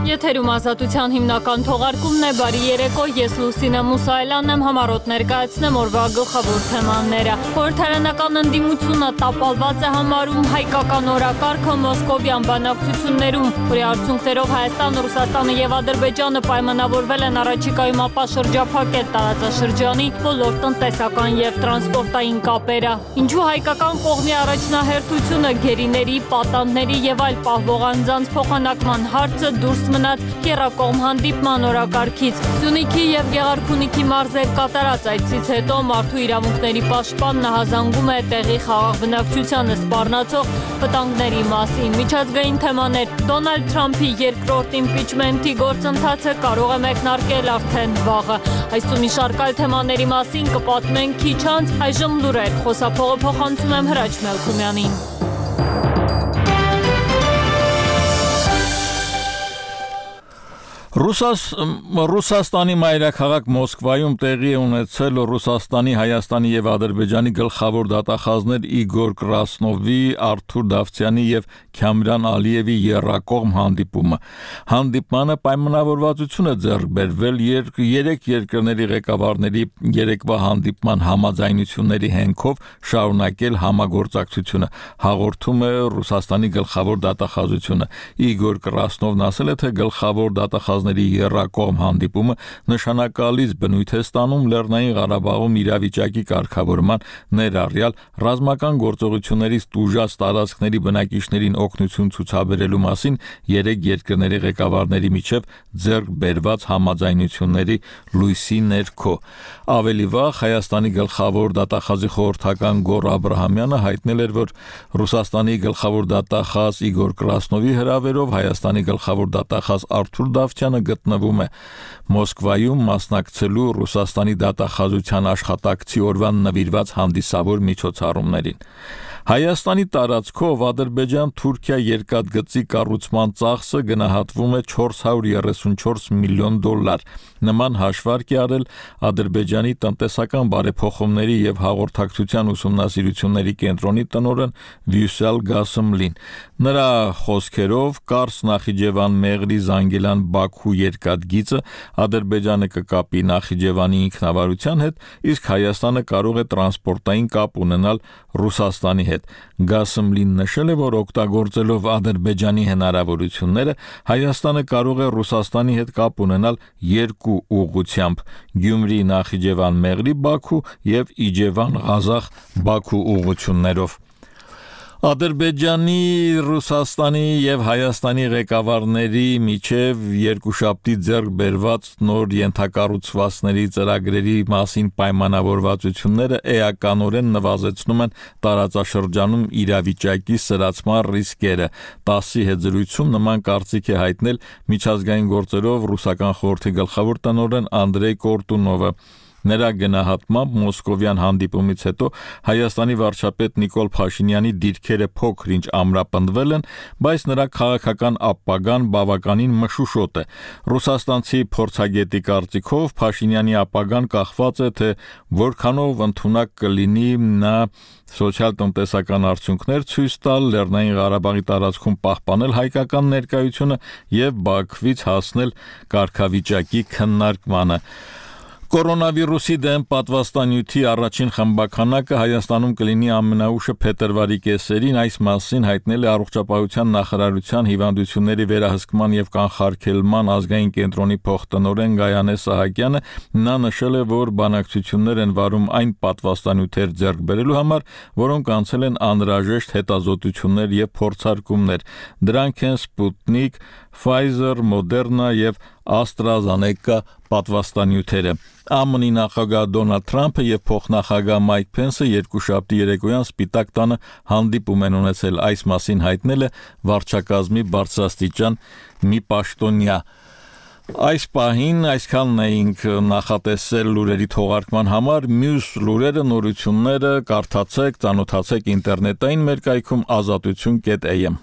Եթերում ազատության հիմնական թողարկումն է, բարի երեկո, ես Լուսինե Մուսայելյանն եմ, համառոտ ներկայացնեմ օրվա գլխավոր թեմաները։ Խորհրդարանական ընդդիմությունը տապալված է համարում հայկական օրակարգը մոսկովյան բանակցություններում, որի արդյունքներով Հայաստանը, Ռուսաստանը եւ Ադրբեջանը պայմանավորվել են առաջիկայում ապաշրջափակել տարածաշրջանի բոլոր տնտեսական եւ տրանսպորտային կապերը։ Ինչու հայկական կողմի առաջնահերթությունը գերիների, պատանդների եւ այլ պահվող անձանց փոխանակման հարցը դուրս մնաց եռակողմ հանդիպման օրակարգից։ Սյունիքի եւ Գեղարքունիքի մարզեր կատարած այցից հետո մարդու իրավունքների պաշտպանն հազանգում է տեղի խաղաղ բնակչությանը սպառնացող վտանգների մասին։ Միջազգային թեմաներ։ Դոնալդ Թրամփի երկրորդ իմպիչմենթի գործընթացը կարող է մեկնարկել արդեն վաղը։ Այս ու մի շարք այլ թեմաների մասին կպատմենք քիչ անց, այժմ լուրեր։ Խոսափողը փոխանցում եմ Հրաչ Մելքումյանին։ Ռուսաստանի մայրաքաղաք Մոսկվայում տեղի է ունեցել Ռուսաստանի, Հայաստանի եւ Ադրբեջանի գլխավոր դատախազներ Իգոր Կրասնովի, Արթուր Դավթյանի եւ Քամրան Ալիևի եռակողմ հանդիպումը։ Հանդիպմանը պայմանավորվածություն է ձեռք բերվել երեք երկրների ղեկավարների երեկվա հանդիպման համաձայնությունների հենքով շարունակել համագործակցությունը, հաղորդում է Ռուսաստանի գլխավոր դատախազությունը։ Իգոր Կրասնովն ասել է, թե գլխավոր դատախազների եռակողմ հանդիպումը նշանակալից բնույթ է ստանում Լեռնային Ղարաբաղում իրավիճակի կարգավորման, ներառյալ ռազմական գործողություններից տուժած տարածքների բնակիչներին օգնություն ցուցաբերելու մասին երեք երկրների ղեկավարների միջև ձեռք բերված համաձայնությունների լույսի ներքո։ Ավելի վաղ Հայաստանի գլխավոր դատախազի խորհրդական Գոռ Աբրահամյանը հայտնել էր, որ Ռուսաստանի գլխավոր դատախազ Իգոր Կրասնովի հրավերով Հայաստանի գլխավոր դատախազ Արթուր Դավթյանը գտնվում է Մոսկվայում մասնակցելու Ռուսաստանի դատախազության աշխատակցի օրվան նվիրված հանդիսավոր միջոցառումներին։ Հայաստանի տարածքով Ադրբեջան-Թուրքիա երկաթգծի կառուցման ծախսը գնահատվում է $434 միլիոն։ Նման հաշվարկ է արել Ադրբեջանի տնտեսական բարեփոխումների եւ հաղորդակցության ուսումնասիրությունների կենտրոնի տնօրեն Վյուսել Գասմլին։ Նրա խոսքերով Կարս Նախիջևան Մեղրի Զանգելան Բաքու երկաթգիծը Ադրբեջանը կկապի Նախիջևանի ինքնավարության հետ, իսկ Հայաստանը կարող է տրանսպորտային կապ ունենալ Ռուսաստանի հետ։ Գասմլին նշել է, որ օգտագործելով Ադրբեջանի հնարավորությունները Հայաստանը կարող է Ռուսաստանի հետ կապ ունենալ երկու ուղղությամբ՝ Գյումրի Նախիջևան Մեղրի Բաքու եւ Իջևան Ղազախ Բաքու ուղղություններով։ Ադրբեջանի, Ռուսաստանի եւ Հայաստանի ղեկավարների միջև երկուշաբթի ձեռք բերված նոր ենթակառուցվածքների ծրագրերի մասին պայմանավորվածությունները էականորեն նվազեցնում են տարածաշրջանում իրավիճակի սրացման ռիսկերը։ ՏԱՍՍ-ի հետ զրույցում նման կարծիք է հայտնել միջազգային գործերով ռուսական խորհրդի գլխավոր տնօրեն Անդրեյ Կորտունովը։ Նրա գնահատմամբ մոսկովյան հանդիպումից հետո Հայաստանի վարչապետ Նիկոլ Փաշինյանի դիրքերը փոքր-ինչ ամրապնդվել են, բայց նրա քաղաքական ապագան բավականին մշուշոտ է։ Ռուսաստանցի փորձագետի կարծիքով Փաշինյանի ապագան կախված է, թե որքանով ընդունակ կլինի նա սոցիալ-տնտեսական արդյունքներ ցույց տալ, Լեռնային Ղարաբաղի տարածքում պահպանել հայկական ներկայությունը եւ Բաքվից հասնել կարգավիճակի քննարկմանը։ Կորոնավիրուսի դեմ պատվաստանյութի առաջին խմբաքանակը Հայաստանում կլինի ամենաուշը փետրվարի կեսերին, այս մասին հայտնել է Առողջապահության նախարարության հիվանդությունների վերահսկման եւ կանխարգելման ազգային կենտրոնի փոխտնօրեն Գայանե Սահակյանը։ Նա նշել է, որ բանակցություններ են վարում այն պատվաստանյութեր ձեռք բերելու համար, որոնք անցել են անհրաժեշտ հետազոտություններ եւ փորձարկումներ։ Դրանք են Sputnik, Pfizer, Moderna եւ AstraZeneca պատվաստանյութերը։ ԱՄՆ-ի նախագահ Դոնալդ Թրամփը եւ փոխնախագահ Մայք Փենսը երկուշաբթի երեկոյան Սպիտակ տանը հանդիպում են ունեցել, այս մասին հայտնել է վարչակազմի բարձրաստիճան մի պաշտոնյա։ Այս պահին այսքանն էինք նախատեսել լուրերի թողարկման համար, մյուս լուրերը, նորությունները կարդացեք, ծանոթացեք ինտերնետային մեր կայքում azatutun.am։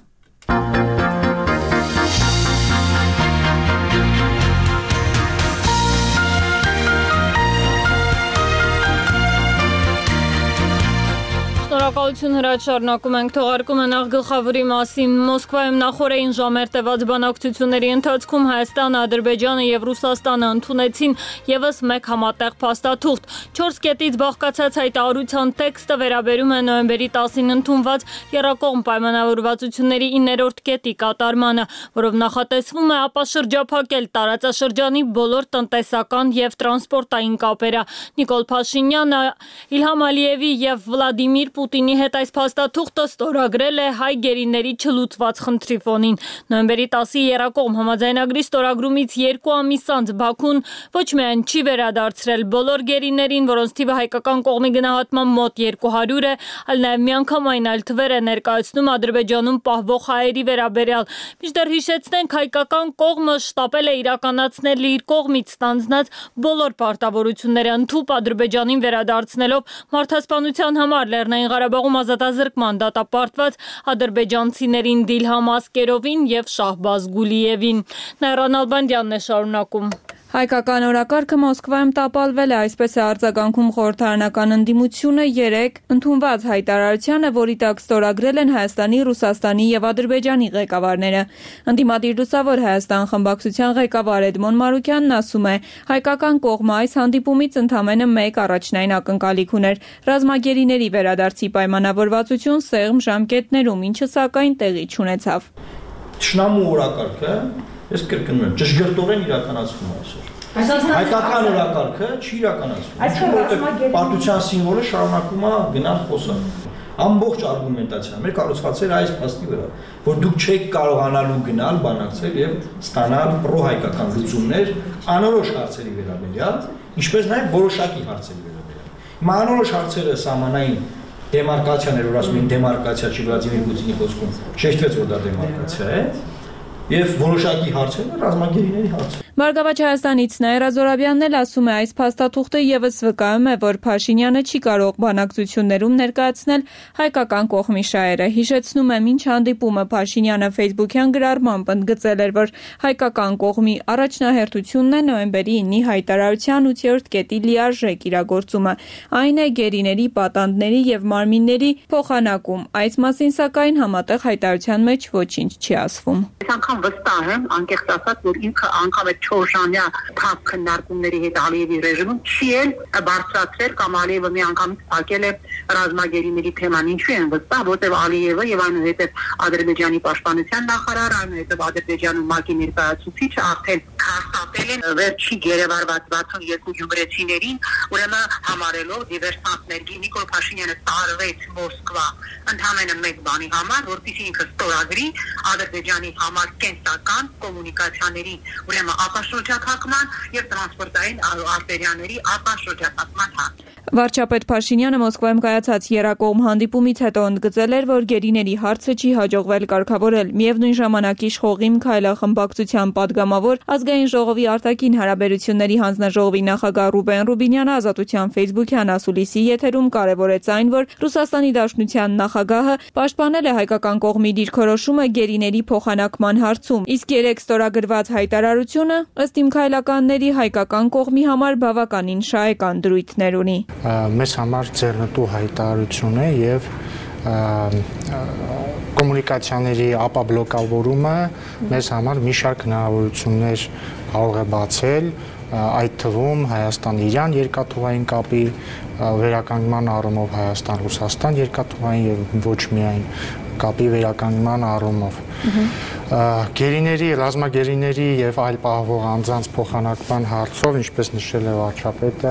Շնորհակալություն հրաչ շարունակում ենք թողարկումը նախ գլխավորի մասին Մոսկվայում նախորդին ժամեր տևած բանակցությունների ընթացքում Հայաստանը, Ադրբեջանը եւ Ռուսաստանը ընդունեցին եւս մեկ համատեղ փաստաթուղթ 4 կետից բաղկացած հայտարարության տեքստը վերաբերում է նոյեմբերի 10-ին ընդունված Եռակողմ պայմանավորվածությունների 9-րդ կետի կատարմանը, որով նախատեսվում է ապաշրջափակել տարածաշրջանի բոլոր տնտեսական եւ տրանսպորտային կապերը։ Նիկոլ Փաշինյանը Իլհամ Ալիևի եւ Վլադիմիր Պուտինի հետ այս փաստաթուղթը ստորագրել է հայ գերիների չլուծված խնդրի ֆոնին։ Նոյեմբերի 10-ի Եռակողմ համաձայնագրի ստորագրումից 2 ամիս անց Բաքուն ոչ միայն չի վերադարձրել բոլոր գերիներին, որոնց թիվը հայկական կողմի գնահատման մոտ 200 է, այլ նաեւ միանգամայն այլ թվեր է ներկայացնում Ադրբեջանում պահվող հայերի վերաբերյալ։ Մինչդեռ հիշեցնենք, հայկական կողմը շտապել է իրականացնել իր կողմից ստանձնած բոլոր պարտավորությունները ընդհուպ Ադրբեջանին վերադարձնելով մարդասպանության համար Լեռնային Ղարաբաղում ազատազրկման դատապարտված ադրբեջանցիներին Դիլհամ Ասկերովին եւ Շահբազ Գուլիևին։ Նայրան Ալբանդյանն է շարունակում։ Հայկական օրակարգը Մոսկվայում տապալվել է, այսպես է արձագանքում խորհրդարանական ընդդիմությունը 3 ընդունված հայտարարությանը, որի տակ ստորագրել են Հայաստանի, Ռուսաստանի եւ Ադրբեջանի ղեկավարները։ Ընդդիմադիր լուսավոր Հայաստան խմբակցության ղեկավար Էդմոն Մարուկյանն ասում է, հայկական կողմը այս հանդիպումից ընդամենը մեկ առաջնային ակնկալիք ուներ՝ ռազմագերիների վերադարձի պայմանավորվածություն սեղմ ժամկետներում, ինչը սակայն տեղի չունեցավ։ Թշնամու օրակարգը ես կրկնում եմ, ճշգրտորեն իրականացվում է այսօր։ Հայկական օրակարգը չի իրականացվում, որովհետև պարտության սիմվոլը շարունակում է գնալ խոսալ։ Ամբողջ արգումենտացիան մեր կառուցվածել այս փաստի վրա, որ դուք չեք կարողանալու գնալ, բանակցել եւ ստանալ պրոհայկական լուծումներ անորոշ հարցերի վերաբերյալ, ինչպես նաեւ որոշակի հարցերի վերաբերյալ։ Հիմա անորոշ հարցերը սահմանային դեմարկացիաներ, որ ասում են դեմարկացիա չի Վլադիմիր Պուտինի խոսքում, շեշտվեց, որ դա դեմարկացիա է։ Եվ որոշակի հարցերը ռազմագերիների հարցեր։ Բարգավաճ Հայաստանից Նաիրա Զորաբյանն էլ ասում է, այս փաստաթուղթը եւս վկայում է, որ Փաշինյանը չի կարող բանակցություններում ներկայացնել հայկական կողմի շահերը։ Հիշեցնում եմ, ինչ հանդիպումը Փաշինյանը Facebook-յան գրառմամբ ընդգծել էր, որ հայկական կողմի առաջնահերթությունն է նոյեմբերի 9-ի հայտարարության 8-րդ կետի լիարժեք իրագործումը։ Այն է գերիների պատանդների եւ մարմինների փոխանակում։ Այս մասին սակայն համատեղ հայտարարության մեջ ոչինչ չի ասվում։ Վստահ եմ, անկեղծ ասած, որ ինքը անգամ այդ 4 ժամյա թափ քննարկումների հետ Ալիևի ռեժիմում չի էլ բարձրացրել կամ Ալիևը մի անգամից փակել է ռազմագերիների թեման։ Ինչու են վստահ, որտեղ Ալիևը եւ այնուհետեւ Ադրբեջանի պաշտպանության նախարարը, այնուհետեւ Ադրբեջանում ՄԱԿ-ի ներկայացուցիչը արդեն հաստատել են վերջի գերեվարված 62 գյումրեցիներին, ուրեմն համարելով դիվերսանտներ։ Նիկոլ Փաշինյանը տարվեց Մոսկվա ընդհանրապես մեկ բանի համար, որտիսի ինքը ստորագրի Ադրբեջանի համար կենսական կոմունիկացիաների, ուրեմն ապաշրջափակման եւ տրանսպորտային արտերիաների ապաշրջափակման հարց։ Վարչապետ Փաշինյանը Մոսկվայում կայացած Եռակողմ հանդիպումից հետո ընդգծել էր, որ գերիների հարցը չի հաջողվել կարգավորել։ Միևնույն ժամանակ Իշխողիմ քայլախմբակցության падգամավոր Ազգային ժողովի արտաքին հարաբերությունների հանձնաժողովի նախագահ Ռուբեն Ռուբինյանը Ազատության Facebook-յան ասուլիսի եթերում կարևորեց այն, որ Ռուսաստանի Դաշնության նախագահը պաշտպանել է հայկական կողմի դիրքորոշումը գերիների փոխանակման հարցում, իսկ 3 ստորագրված հայտարարությունը ըստ իմ քայլականների հայկական կողմի համար բավականին շահեկան դրույթներ ունի։ Մեզ համար ձեռնտու հայտարարություն է եւ կոմունիկացիաների ապաբլոկավորումը մեզ համար մի շարք հնարավորություններ կարող է բացել, այդ թվում Հայաստան-Իրան երկաթուղային կապի վերականգնման առումով, Հայաստան-Ռուսաստան երկաթուղային եւ ոչ միայն կապի վերականգնման առումով։ Գերիների, ռազմագերիների եւ այլ պահվող անձանց փոխանակման հարցով, ինչպես նշել է վարչապետը,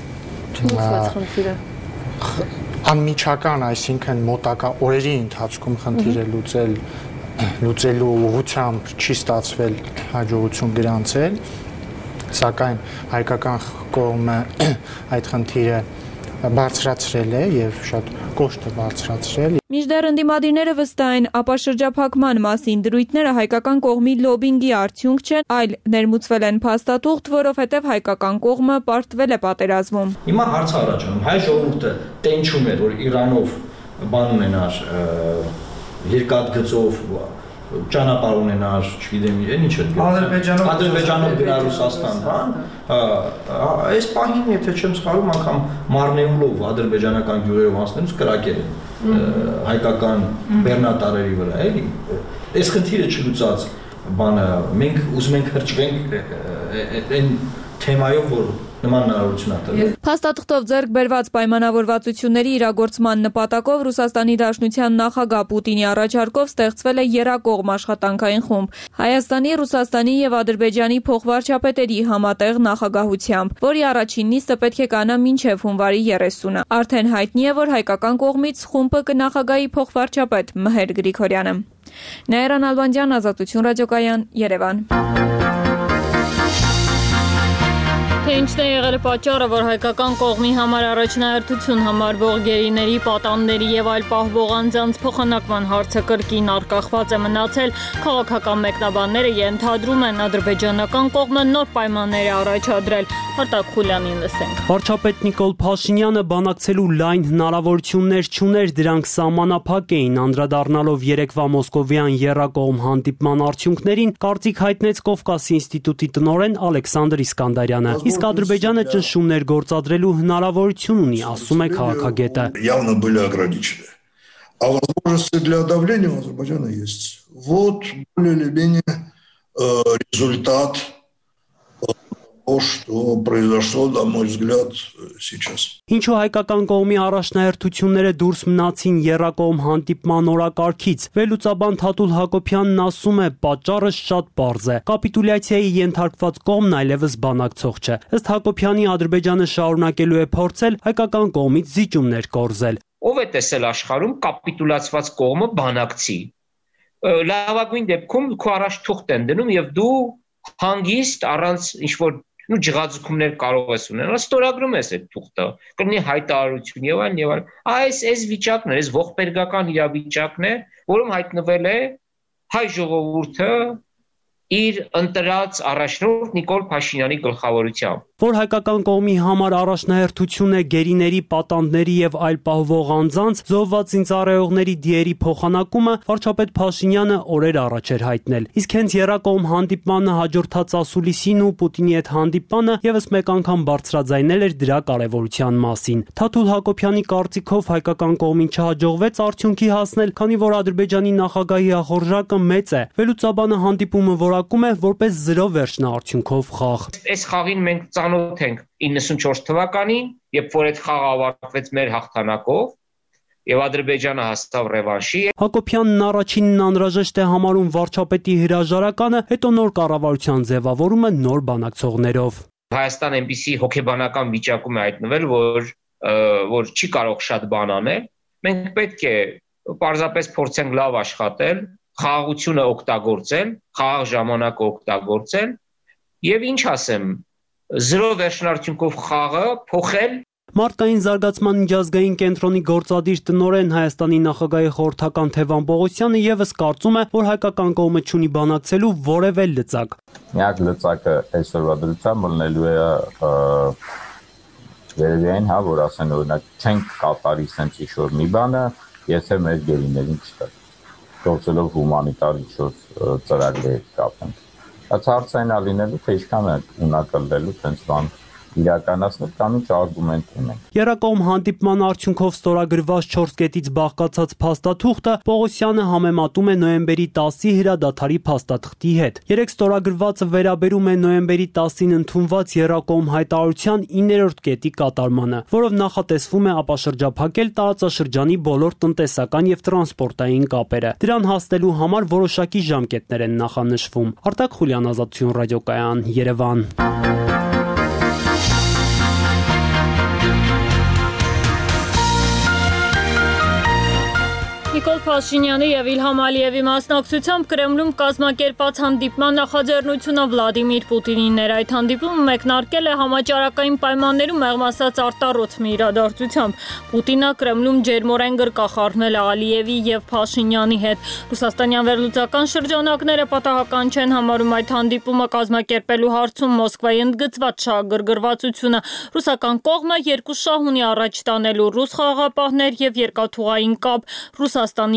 անմիջական, այսինքն մոտակա օրերի ընթացքում խնդիրը լուծելու ուղղությամբ չի ստացվել հաջողություն գրանցել, սակայն հայկական կողմը այդ խնդիրը բարձրացրել է եւ շատ կոշտ է բարձրացրել։ Մինչդեռ ընդդիմադիրները վստահ են, ապաշրջափակման մասին դրույթները հայկական կողմի լոբինգի արդյունք չեն, այլ ներմուծվել են փաստաթուղթ, որովհետև հայկական կողմը պարտվել է պատերազմում։ Հիմա հարց առաջանում, հայ ժողովուրդը տենչում էր, որ Իրանով բան ունենար երկաթգծով ճանապարհ ունենար, չգիտեմ իրեն ինչ է Ադրբեջանով գնա Ռուսաստան, բան, այս պահին եթե չեմ սխալվում, անգամ Մարնեուլով ադրբեջանական գյուղերով անցնելուց կրակել հայկական բեռնատարերի վրա, էլի։ Այս խնդիրը չլուծած բանը մենք ուզում ենք հրճվենք այն թեմայով, որ նման հնարավորություն է տրվել։ Փաստաթղթով ձեռք բերված պայմանավորվածությունների իրագործման նպատակով Ռուսաստանի Դաշնության նախագահ Պուտինի առաջարկով ստեղծվել է երկկողմ աշխատանքային խումբ Հայաստանի, Ռուսաստանի եւ Ադրբեջանի փոխվարչապետերի համատեղ նախագահությամբ, որի առաջին նիստը պետք է կանա մինչեւ հունվարի 30-ը։ Արդեն հայտնի է, որ հայկական կողմից խումբը կնախագահի փոխվարչապետ Մհեր Գրիգորյանը։ Նաիրա Նալբանդյան, Ազատություն ռադիոկայան, Երևան։ Թե ինչն է եղել պատճառը, որ հայկական կողմի համար առաջնահերթություն համարվող գերիների, պատանների եւ այլ պահվող անձանց փոխանակման հարցը կրկին առկախված է մնացել, քաղաքական մեկնաբանները ենթադրում են ադրբեջանական կողմը նոր պայմաններ է առաջադրել։ Արտակ Խուլյանին լսենք։ Վարչապետ Նիկոլ Փաշինյանը բանակցելու լայն հնարավորություններ չուներ, դրանք սահմանափակ էին, անդրադառնալով երեկվա մոսկովյան եռակողմ հանդիպման արդյունքներին, կարծիք հայտնեց Կովկասի ինստիտուտի տնօրեն Ալեքսանդր Իսկանդարյանը։ Իսկ Ադրբեջանը ճնշումներ գործադրելու հնարավորություն ունի, ասում է քաղաքագետը։ Явно были ограничены. А возможности для давления у Азербайджана есть. Вот более или менее результат того, что произошло, на мой взгляд, сейчас. Ինչու հայկական կողմի առաջնահերթությունները դուրս մնացին եռակողմ հանդիպման օրակարգից։ Վերլուծաբան Թաթուլ Հակոբյանն ասում է, պատճառը շատ պարզ է։ Կապիտուլյացիայի ենթարկված կողմն այլևս բանակցող չէ։ Ըստ Հակոբյանի, Ադրբեջանը շարունակելու է փորձել հայկական կողմից զիջումներ կորզել։ Ով է տեսել աշխարհում կապիտուլացված կողմը բանակցի։ Լավագույն դեպքում քո առաջ թուղթ են դնում եւ դու հանգիստ առանց ինչ-որ ջղաձգումներ կարող ես ունենալ, ստորագրում ես այդ թուղթը, կլինի հայտարարություն եւ այլն։ Այս վիճակն է, այս ողբերգական իրավիճակն է, որում հայտնվել է հայ ժողովուրդը իր ընտրած առաջնորդ Նիկոլ Փաշինյանի գլխավորությամբ։ Որ հայկական կողմի համար առաջնահերթություն է գերիների, պատանդների եւ այլ պահվող անձանց զոհված զինծառայողների դիերի փոխանակումը, վարչապետ Փաշինյանը օրեր առաջ էր հայտնել։ Իսկ հենց եռակողմ հանդիպմանը հաջորդած ասուլիսին ու Պուտինի հետ հանդիպանը եւս մեկ անգամ բարձրաձայնել էր դրա կարեւորության մասին։ Թաթուլ Հակոբյանի կարծիքով հայկական կողմին չհաջողվեց արդյունքի հասնել, քանի որ Ադրբեջանի նախագահի ախորժակը մեծ է։ Վերլուծաբանը հանդիպումը որակում է որպես 0 վերջնաարդյունքով խաղ։ Այս խաղին մենք ծանոթ ենք 94 թվականին, երբ որ այդ խաղը ավարտվեց մեր հաղթանակով եւ Ադրբեջանը հասավ ռևանշի։ Հակոբյանն առաջինն անհրաժեշտ է համարում վարչապետի հրաժարականը, հետո նոր կառավարության ձևավորումը նոր բանակցողներով։ Հայաստան այնպիսի հոգեբանական վիճակում է հայտնվել, որ չի կարող շատ բան անել։ Մենք պետք է պարզապես փորձենք լավ աշխատել, խաղաղությունը օգտագործել, խաղաղ ժամանակը օգտագործել եւ ինչ ասեմ, 0 վերջնարդյունքով խաղը փոխել։ Մարդկային զարգացման միջազգային կենտրոնի գործադիր տնօրեն Հայաստանի նախագահի խորհրդական Թևան Պողոսյանը եւս կարծում է, որ հայկական կողմը չունի բանակցելու որևէ լծակ։ Միակ լծակը այսօրվա դրությամբ լինելու է վերևային, որ ասեն օրինակ չենք կատարի sense ինչ-որ մի բանը, եթե մեր գերիներին չտա։ Գործելով հումանիտար ինչ-որ ծրագրեր կապենք։ Այս հարցային ալինելու թե ինչքան է ունակալելու տենց բան իրականացնել կամ ինչ արգումենտ ունենք։ Եռակողմ հանդիպման արդյունքով ստորագրված 4 կետից բաղկացած փաստաթուղթը Պողոսյանը համեմատում է նոյեմբերի 10-ի հրադադարի փաստաթղթի հետ։ Երեք ստորագրվածը վերաբերում է նոյեմբերի 10-ին ընդունված եռակողմ հայտարարության 9-րդ կետի կատարմանը, որով նախատեսվում է ապաշրջափակել տարածաշրջանի բոլոր տնտեսական եւ տրանսպորտային կապերը։ Դրան հասնելու համար որոշակի ժամկետներ են նախանշվում։ Արտակ Խուլյան, Ազատություն ռադիոկայան, Երևան։ Նիկոլ Փաշինյանի եւ Իլհամ Ալիևի մասնակցությամբ Կրեմլում կազմակերպված հանդիպման նախաձեռնությունը Վլադիմիր Պուտինին էր։ Այդ հանդիպումը մեկնարկել է համաճարակային պայմաններում մեղմ ասած արտառոց մի իրադարձությամբ։ Պուտինը Կրեմլում ջերմորեն գրկախառնել է Ալիևի եւ Փաշինյանի հետ։ Ռուսաստանյան վերլուծական շրջանակները պատահական չեն համարում այդ հանդիպումը կազմակերպելու հարցում Մոսկվայի ընդգծված շահագրգռվածությունը։ Ռուսական կողմը երկու շահ ունի առաջ տանելու ռուս խաղաղապահներ եւ երկաթուղային կապ։ Ռուսաստանի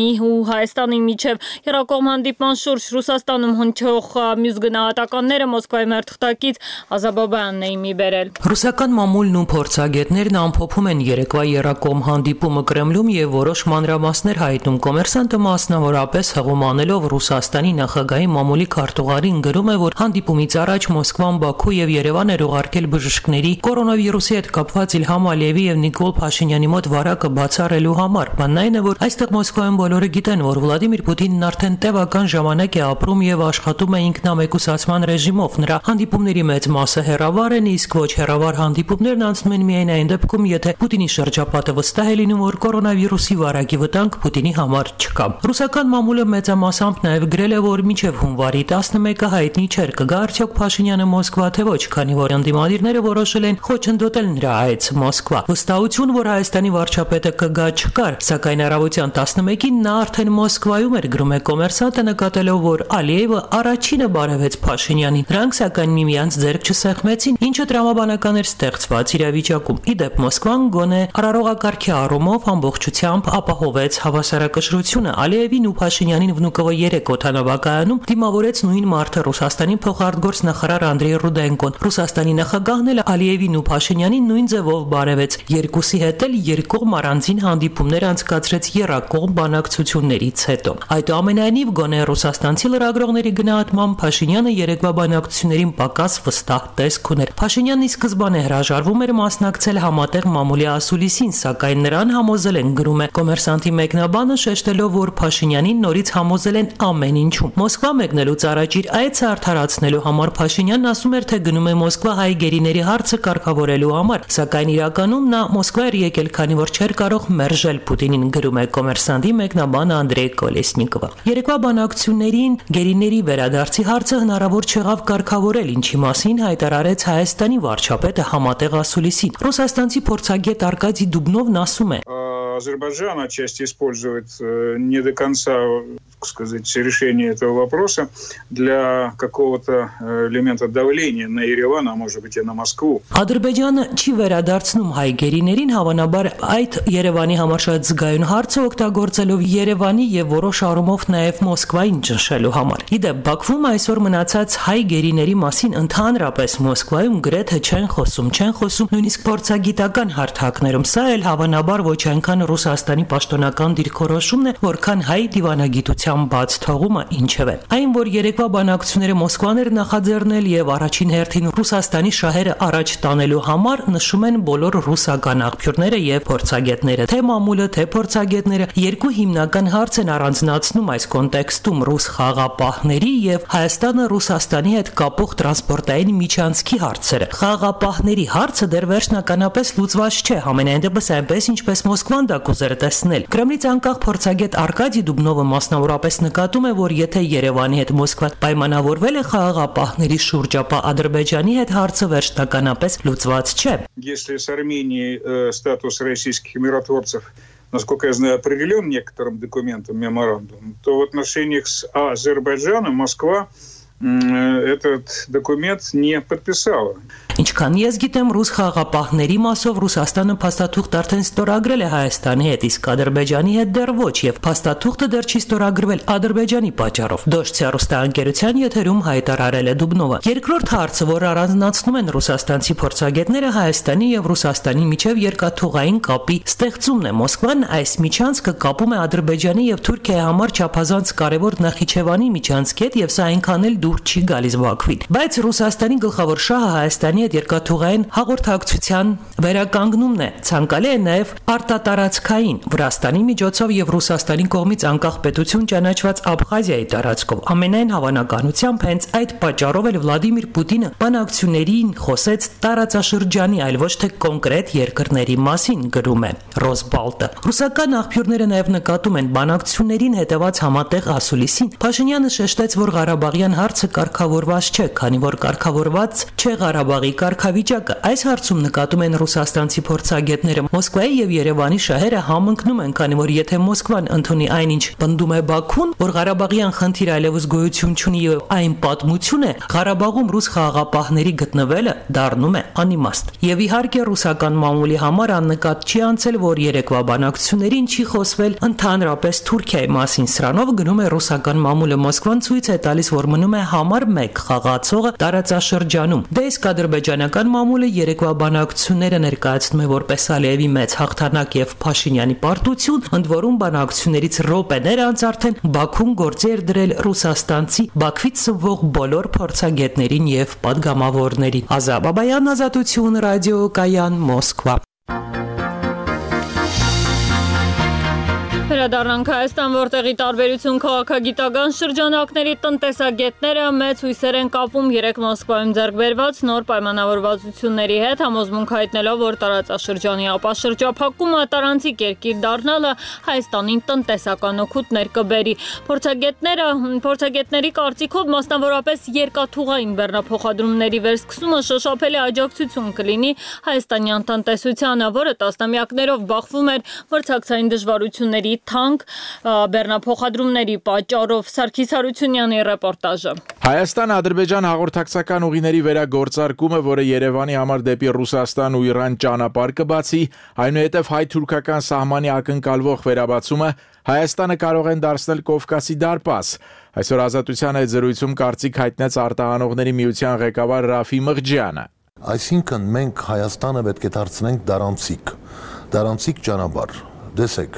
Ռուսաստանի ու Հայաստանի միջև երակողմ հանդիպման շուրջ Ռուսաստանում հնչող մյուս գնահատականները Մոսկվայի մերթղթակից Ազաբաբյանն էին մի բերել։ Ռուսական մամուլն ու փորձագետներն ամփոփում են երեկվա երակողմ հանդիպումը Կրեմլում եւ որոշ մանրամասներ հայտնում։ Կոմերսանտը մասնավորապես հղում անելով Ռուսաստանի նախագահի մամուլի քարտուղարին գրում է, որ հանդիպումից առաջ Մոսկվան, Բաքու եւ Երևան էր ուղարկել բժիշկների կորոնավիրուսի հետ կապված Իլհամ Ալիևի եւ Նիկոլ Փաշինյանի մոտ վարակը բացառելու համար։ Բանն այն է, որ այստեղ Մոսկվայում բոլորը գիտեն, որ Վլադիմիր Պուտինն արդեն տևական ժամանակ է ապրում եւ աշխատում է ինքնամեկուսացման ռեժիմով։ Նրա հանդիպումների մեծ մասը հեռավար են, իսկ ոչ հեռավար հանդիպումներն անցնում են միայն այն դեպքում, եթե Պուտինի շրջապատը վստահ է լինում, որ կորոնավիրուսի վարակի վտանգ Պուտինի համար չկա։ Ռուսական մամուլը մեծամասամբ նաեւ գրել է, որ մինչեւ հունվարի 11-ը հայտնի չէր կգա արդյոք Փաշինյանը Մոսկվա թե ոչ, քանի որ ընդդիմադիրները որոշել են խոչընդոտել նրա այց Մոսկվա։ Վստահություն, որ Հայաստանի վարչապետը կգա չկար, սակայն առավոտյան 11-ին նա արդեն Մոսկվայում էր, գրում է Կոմերսանտը, նկատելով, որ Ալիևը առաջինը բարևեց Փաշինյանին։ Նրանք սակայն միմյանց ձեռք չսեղմեցին, ինչը տրամաբանական էր ստեղծված իրավիճակում։ Իդեպ Մոսկվան գոնե արարողակարգի առումով ամբողջությամբ ապահովեց հավասարակշռությունը։ Ալիևին ու Փաշինյանին Վնուկովը 3 օդանավակայանում դիմավորեց նույն մարդը Ռուսաստանի փոխարտգործ նախարար Անդրեյ Ռուդենկոն։ Ռուսաստանի նախագահն էլ Ալիևին ու Փաշինյանին նույն ձևով բարևեց։ Երկուսի հետ էլ երկկողմ առանձին հանդիպումներ անցկացրեց եռակողմ բանակցություններից հետո։ Այդուամենայնիվ գոնե ռուսաստանցի լրագրողների գնահատմամբ Փաշինյանը երեկվա բանակցություններին պակաս վստահ տեսք ուներ։ Փաշինյանն ի սկզբանե հրաժարվում էր մասնակցել համատեղ մամուլի ասուլիսին, սակայն նրան համոզել են, գրում է Կոմերսանտի մեկնաբանը, շեշտելով, որ Փաշինյանին նորից համոզել են ամեն ինչում։ Մոսկվա մեկնելուց առաջ իր այցը արդարացնելու համար Փաշինյանն ասում էր, թե գնում է Մոսկվա հայ գերիների հարցը կարգավորելու համար, սակայն իրականում նա Մոսկվա էր եկել, քանի որ չէր կարող մերժել Պուտինին, գրում է Կոմերսանտի մեկնաբան Անդրեյ Կոլեսնիկովը։ Երեկվա բանակցություններին գերիների վերադարձի հարցը հնարավոր չեղավ կարգավորել, ինչի մասին հայտարարեց Հայաստանի վարչապետը համատեղ ասուլիսին։ Ռուսաստանցի փորձագետ Արկադի Դուբնովն ասում է. Азербайджан отчасти использует не до конца, так сказать, решение этого вопроса для какого-то элемента давления на Ереван, а может быть и на Москву. Ադրբեջանը չի վերադարձնում հայ գերիներին, հավանաբար այդ Երևանի համար շատ զգայուն հարց է օգտագործելով Երևանի եւ որոշ առումով նաեւ Մոսկվային ճնշելու համար։ Իդեպ Բաքվում այսօր մնացած հայ գերիների մասին ընդհանրապես Մոսկվայում գրեթե չեն խոսում, նույնիսկ փորձագիտական հարթակներում։ Սա էլ հավանաբար ոչ այնքան Ռուսաստանի պաշտոնական դիրքորոշումն է, որքան հայ դիվանագիտության բաց թողումը ինչևէ։ Այն, որ երեկվա բանակցությունները Մոսկվան էր նախաձեռնել եւ առաջին հերթին Ռուսաստանի շահերը առաջ տանելու համար, նշում են բոլոր ռուսական աղբյուրները եւ փորձագետները։ Թե մամուլը, թե փորձագետները երկու հիմնական հարց են առանձնացնում այս կոնտեքստում՝ ռուս խաղապահների եւ Հայաստանը Ռուսաստանի հետ կապող տրանսպորտային միջանցքի հարցերը։ Խաղապահների հարցը դեռ վերջնականապես լուծված չէ, համենայն դեպս այնպես ինչպես Մոսկվան դա կուզեր տեսնել։ Կրեմլից անկախ փորձագետ Արկադի Դուբնովը մասնավորապես նկատում է, որ եթե Երևանի հետ Մոսկվան պայմանավորվել է խաղաղապահների շուրջ, ապա Ադրբեջանի հետ հարցը վերջնականապես լուծված չէ։ Если с Арменией статус российских миротворцев, насколько я знаю, определен некоторым документом, меморандумом, то в отношениях с Азербайджаном Москва этот документ не подписала. Ինչքան ես գիտեմ, ռուս խաղապահների մասով Ռուսաստանը փաստաթուղթ արդեն ստորագրել է Հայաստանի հետ, իսկ Ադրբեջանի հետ դեռ ոչ, եւ փաստաթուղթը դեռ չի ստորագրվել Ադրբեջանի պատճառով։ Դոշցիա ռուստաընկերության եթերում հայտարարել է Դուբնովը։ Երկրորդ հարցը, որ առանձնացնում են ռուսաստանցի փորձագետները, Հայաստանի եւ Ռուսաստանի միջև երկաթուղային կապի ստեղծումն է։ Մոսկվան այս միջանցքը կապում է Ադրբեջանի եւ Թուրքիայի համար չափազանց կարևոր Նախիջևանի միջանցքի հետ, եւ սա այնքան էլ դուր չի գալիս Բաքվին։ Բայց Ռուսաստանի գլխավոր շահը Հայաստանի հետ երկաթուղային հաղորդակցության վերականգնումն է։ Ցանկալի է նաև արտատարածքային Վրաստանի միջոցով եւ Ռուսաստանի կողմից անկախ պետություն ճանաչված Աբխազիայի տարածքով։ Ամենայն հավանականությամբ հենց այդ պատճառով էլ Վլադիմիր Պուտինը բանակցություններին խոսեց տարածաշրջանի, այլ ոչ թե կոնկրետ երկրների մասին, գրում է Ռոսբալտը։ Ռուսական աղբյուրները նաև նկատում են բանակցություններին հետևած համատեղ ասուլիսին։ Փաշինյանը շեշտեց, որ Ղարաբաղյան հարցը կարգավորված չէ, քանի որ կարգավորված չէ Ղարաբաղի կարգավիճակը։ Այս հարցում նկատում են ռուսաստանցի փորձագետները։ Մոսկվայի եւ Երևանի շահերը համընկնում են, քանի որ եթե Մոսկվան ընդունի այնինչ պնդում է Բաքուն, որ Ղարաբաղյան խնդիրը այլևս գոյություն չունի եւ այն պատմություն է, Ղարաբաղում ռուս խաղաղապահների գտնվելը դառնում է անիմաստ։ Եվ իհարկե ռուսական մամուլի համար աննկատ չի անցել, որ երեկվա բանակցություններին չի խոսվել ընդհանրապես Թուրքիայի մասին։ Սրանով գնում է ռուսական մամուլը Մոսկվան ցույց է տալիս, որ մնում է համար 1 խաղացողը տարածաշրջանում։ Դե իսկ ադրբեջանական մամուլը երեկվա բանակցությունները ներկայացնում է որպես Ալիևի մեծ հաղթանակ եւ Փաշինյանի պարտություն, ընդ որում բանակցություններից րոպեներ անց արդեն Բաքուն գործի էր դրել ռուսաստանցի Բաքվից սնվող բոլոր փորձագետներին եւ պատգամավորներին։ Ազա Բաբայան, Ազատություն, ռադիո Կայան, Մոսկվա։ Վերադառնանք Հայաստան, որտեղի տարբերություն քաղաքագիտական շրջանակների տնտեսագետները մեծ հույսեր են կապում երեք Մոսկվայում ձեռք բերված նոր պայմանավորվածությունների հետ, համոզմունք հայտնելով, որ տարածաշրջանի ապաշրջափակումը տարանցիկ երկիր դառնալը Հայաստանին տնտեսական օգուտներ կբերի։ Փորձագետների կարծիքով մասնավորապես երկաթուղային բեռնափոխադրումների վերսկսումը շոշափելի աջակցություն կլինի հայաստանյան տնտեսությանը, որը տասնամյակներով բախվում էր մրցակցային դժվարությունների թանկ բեռնափոխադրումների պատճառով։ Սարգիս Հարությունյանի ռեպորտաժը։ Հայաստան-Ադրբեջան հաղորդակցական ուղիների վերագործարկումը, որը Երևանի համար դեպի Ռուսաստան ու Իրան ճանապարհ կբացի, այնուհետև հայ-թուրքական սահմանի ակնկալվող վերաբացումը Հայաստանը կարող են դարձնել Կովկասի դարպաս։ Այսօր Ազատության հետ զրույցում կարծիք հայտնեց արտահանողների միության ղեկավար Ռաֆի Մղջյանը։ Այսինքն մենք Հայաստանը պետք է դարձնենք դարանցիկ ճանապարհ։ Տեսեք,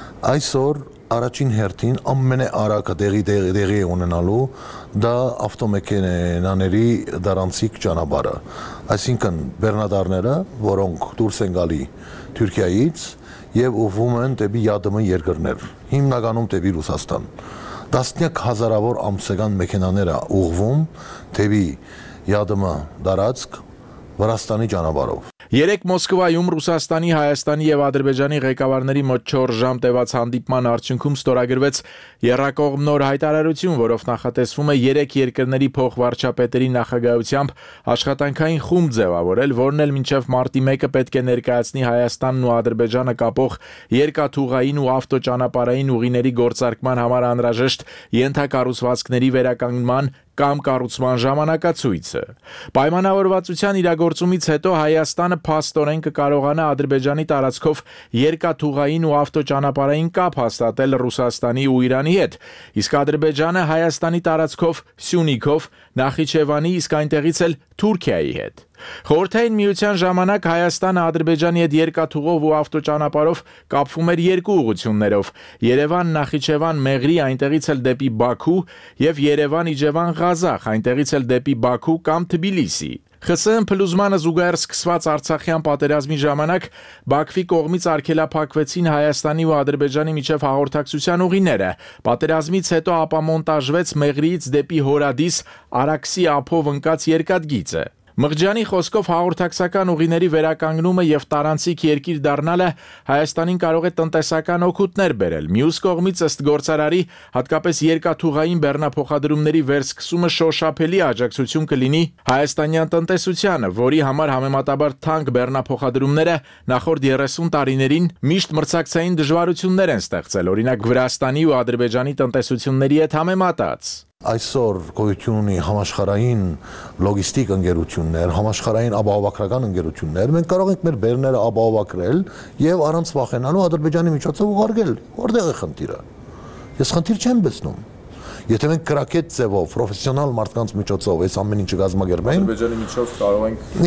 այսօր առաջին հերթին ամենաարագը դեղի ունենալու դա ավտոմեքենաների դարանցիկ ճանապարհը։ Այսինքն բեռնադարները, որոնք դուրս են գալի Թուրքիայից եւ ուղղվում են դեպի ԵԱՏՄ երկրներ, հիմնականում դեպի Ռուսաստան։ Տասնյակ հազարավոր ամսական մեքենաներ ուղղվում դեպի ԵԱՏՄ դարածք Վրաստանի ճանապարհով։ Երեք Մոսկվայում Ռուսաստանի, Հայաստանի եւ Ադրբեջանի ղեկավարների մոտ 4 ժամ տևած հանդիպման արդյունքում ստորագրվեց եռակողմ նոր հայտարարություն, որով նախատեսվում է 3 երկրների փոխվարչապետերի նախագահությամբ աշխատանքային խումբ ձևավորել, որն էլ մինչև մարտի 1-ը պետք է ներկայացնի Հայաստանն ու Ադրբեջանը կապող երկաթուղային ու ավտոճանապարհային ուղիների գործարկման համար անհրաժեշտ ենթակառուցվածքների վերականգնման կամ կառուցման ժամանակացույցը։ Պայմանավորվածության իրագործումից հետո Հայաստանը փաստորեն կկարողանա Ադրբեջանի տարածքով երկաթուղային ու ավտոճանապարհային կապ հաստատել Ռուսաստանի ու Իրանի հետ, իսկ Ադրբեջանը Հայաստանի տարածքով Սյունիքով, Նախիջևանի, իսկ այնտեղից էլ Թուրքիայի հետ։ Խորհրդային միության ժամանակ Հայաստանը Ադրբեջանի հետ երկաթուղով ու ավտոճանապարհով կապվում էր երկու ուղղություններով՝ Երևան, Նախիջևան, Մեղրի, այնտեղից էլ դեպի Բաքու եւ Երևան, Իջևան, Ղազախ, այնտեղից էլ դեպի Բաքու կամ Թբիլիսի։ ԽՍՀՄ փլուզմանը զուգահեռ սկսված Արցախյան պատերազմի ժամանակ Բաքվի կողմից արգելափակվեցին Հայաստանի ու Ադրբեջանի միջև հաղորդակցության ուղիները։ Պատերազմից հետո ապամոնտաժվեց Մեղրիից դեպի Հորադիս Արաքսի ափով ընկած երկաթգիծը։ Մղջյանի խոսքով հաղորդակցական ուղիների վերականգնումը եւ տարանցիկ երկիր դառնալը Հայաստանին կարող է տնտեսական օգուտներ բերել։ Մյուս կողմից ըստ գործարարի, հատկապես երկաթուղային բեռնափոխադրումների վերսկսումը շոշափելի աջակցություն կլինի հայաստանյան տնտեսությանը, որի համար համեմատաբար թանկ բեռնափոխադրումները նախորդ 30 տարիներին միշտ մրցակցային դժվարություններ են ստեղծել, օրինակ Վրաստանի ու Ադրբեջանի տնտեսությունների հետ համեմատած։ Այսօր գոյություն ունի համաշխարհային լոգիստիկ ընկերություններ, համաշխարհային ապահովագրական ընկերություններ, մենք կարող ենք մեր բեռները ապահովագրել եւ առանց վախենալու Ադրբեջանի միջոցով ուղարկել։ Որտեղ է խնդիրը։ Ես խնդիր չեմ տեսնում։ Եթե մենք կրակետ ձևով, պրոֆեսիոնալ մարդկանց միջոցով այս ամեն ինչը կազմակերպենք, Ադրբեջանի միջոցով կարող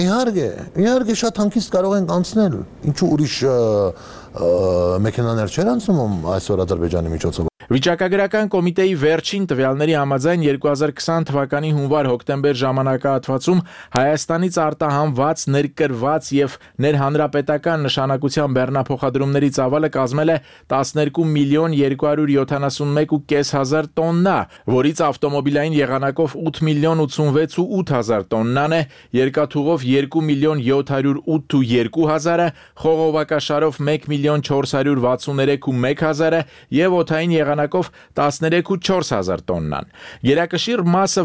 ենք իհարկե շատ հանգիստ կարող ենք անցնել։ Ինչու ուրիշ մեքենաներ չեն անցնում այսօր Ադրբեջանի միջոցով։ Վիճակագրական կոմիտեի վերջին տվյալների համաձայն 2020 թվականի հունվար-հոկտեմբեր ժամանակահատվածում Հայաստանից արտահանված, ներկրված եւ ներհանրապետական նշանակության բեռնափոխադրումների ծավալը կազմել է 12 միլիոն 271.5 հազար տոննա, որից ավտոմոբիլային եղանակով 8 միլիոն 86.8 հազար տոննան է, երկաթուղով 2 միլիոն 708.2 հազարը, խողովակաշարով 1 միլիոն 463.1 հազարը եւ օդային եղանակով եղանակով 13.400 տոննան։ Գերակշիռ մասը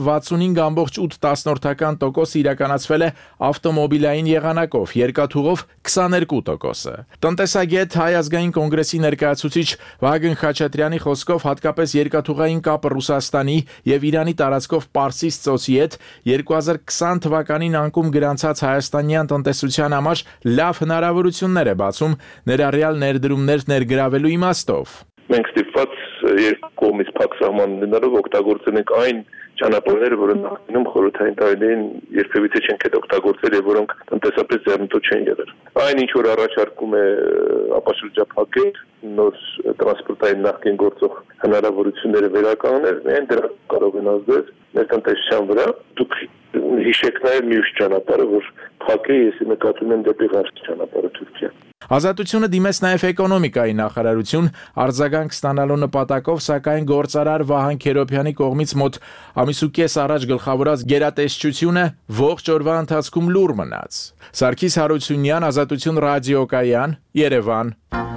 65.8% իրականացվել է ավտոմոբիլային եղանակով, երկաթուղով 22%-ը։ Տնտեսագետ Հայ ազգային կոնգրեսի ներկայացուցիչ Վահագն Խաչատրյանի խոսքով հատկապես երկաթուղային կապը Ռուսաստանի եւ Իրանի տարածքով Պարսից ծոցի հետ 2020 թվականին անկում գրանցած հայաստանյան տնտեսության համար լավ հնարավորություններ է բացում ներառյալ ներդրումներ ներգրավելու իմաստով։ Մենք ստիպված երկու կողմից փակ սահման ունենալով օգտագործել ենք այն ճանապարհները, որոնք նախկինում խորհրդային տարիներին երբևիցե չենք օգտագործել եւ որոնք տնտեսապես ձեռնտու չեն եղել։ Այն ինչ որ առաջարկում է ապաշրջափակել նոր տրանսպորտային նախկին գործող հնարավորությունները վերականգնել, միայն դրա կարող են ազդել մեր տնտեսության վրա։ Դուք հիշեք նաեւ մյուս ճանապարհը, որ փակի, ես նկատում եմ դեպի Ղարս ճանապարհը Թուրքիա։ Ազատությունը դիմեց նաև էկոնոմիկայի նախարարություն արձագանք ստանալու նպատակով, սակայն գործարար Վահան Քերոբյանի կողմից մոտ ամիս ու կես առաջ գլխավորած գերատեսչությունը ողջ օրվա ընթացքում լուռ մնաց։ Սարգիս Հարությունյան, Ազատություն ռադիոկայան, Երևան։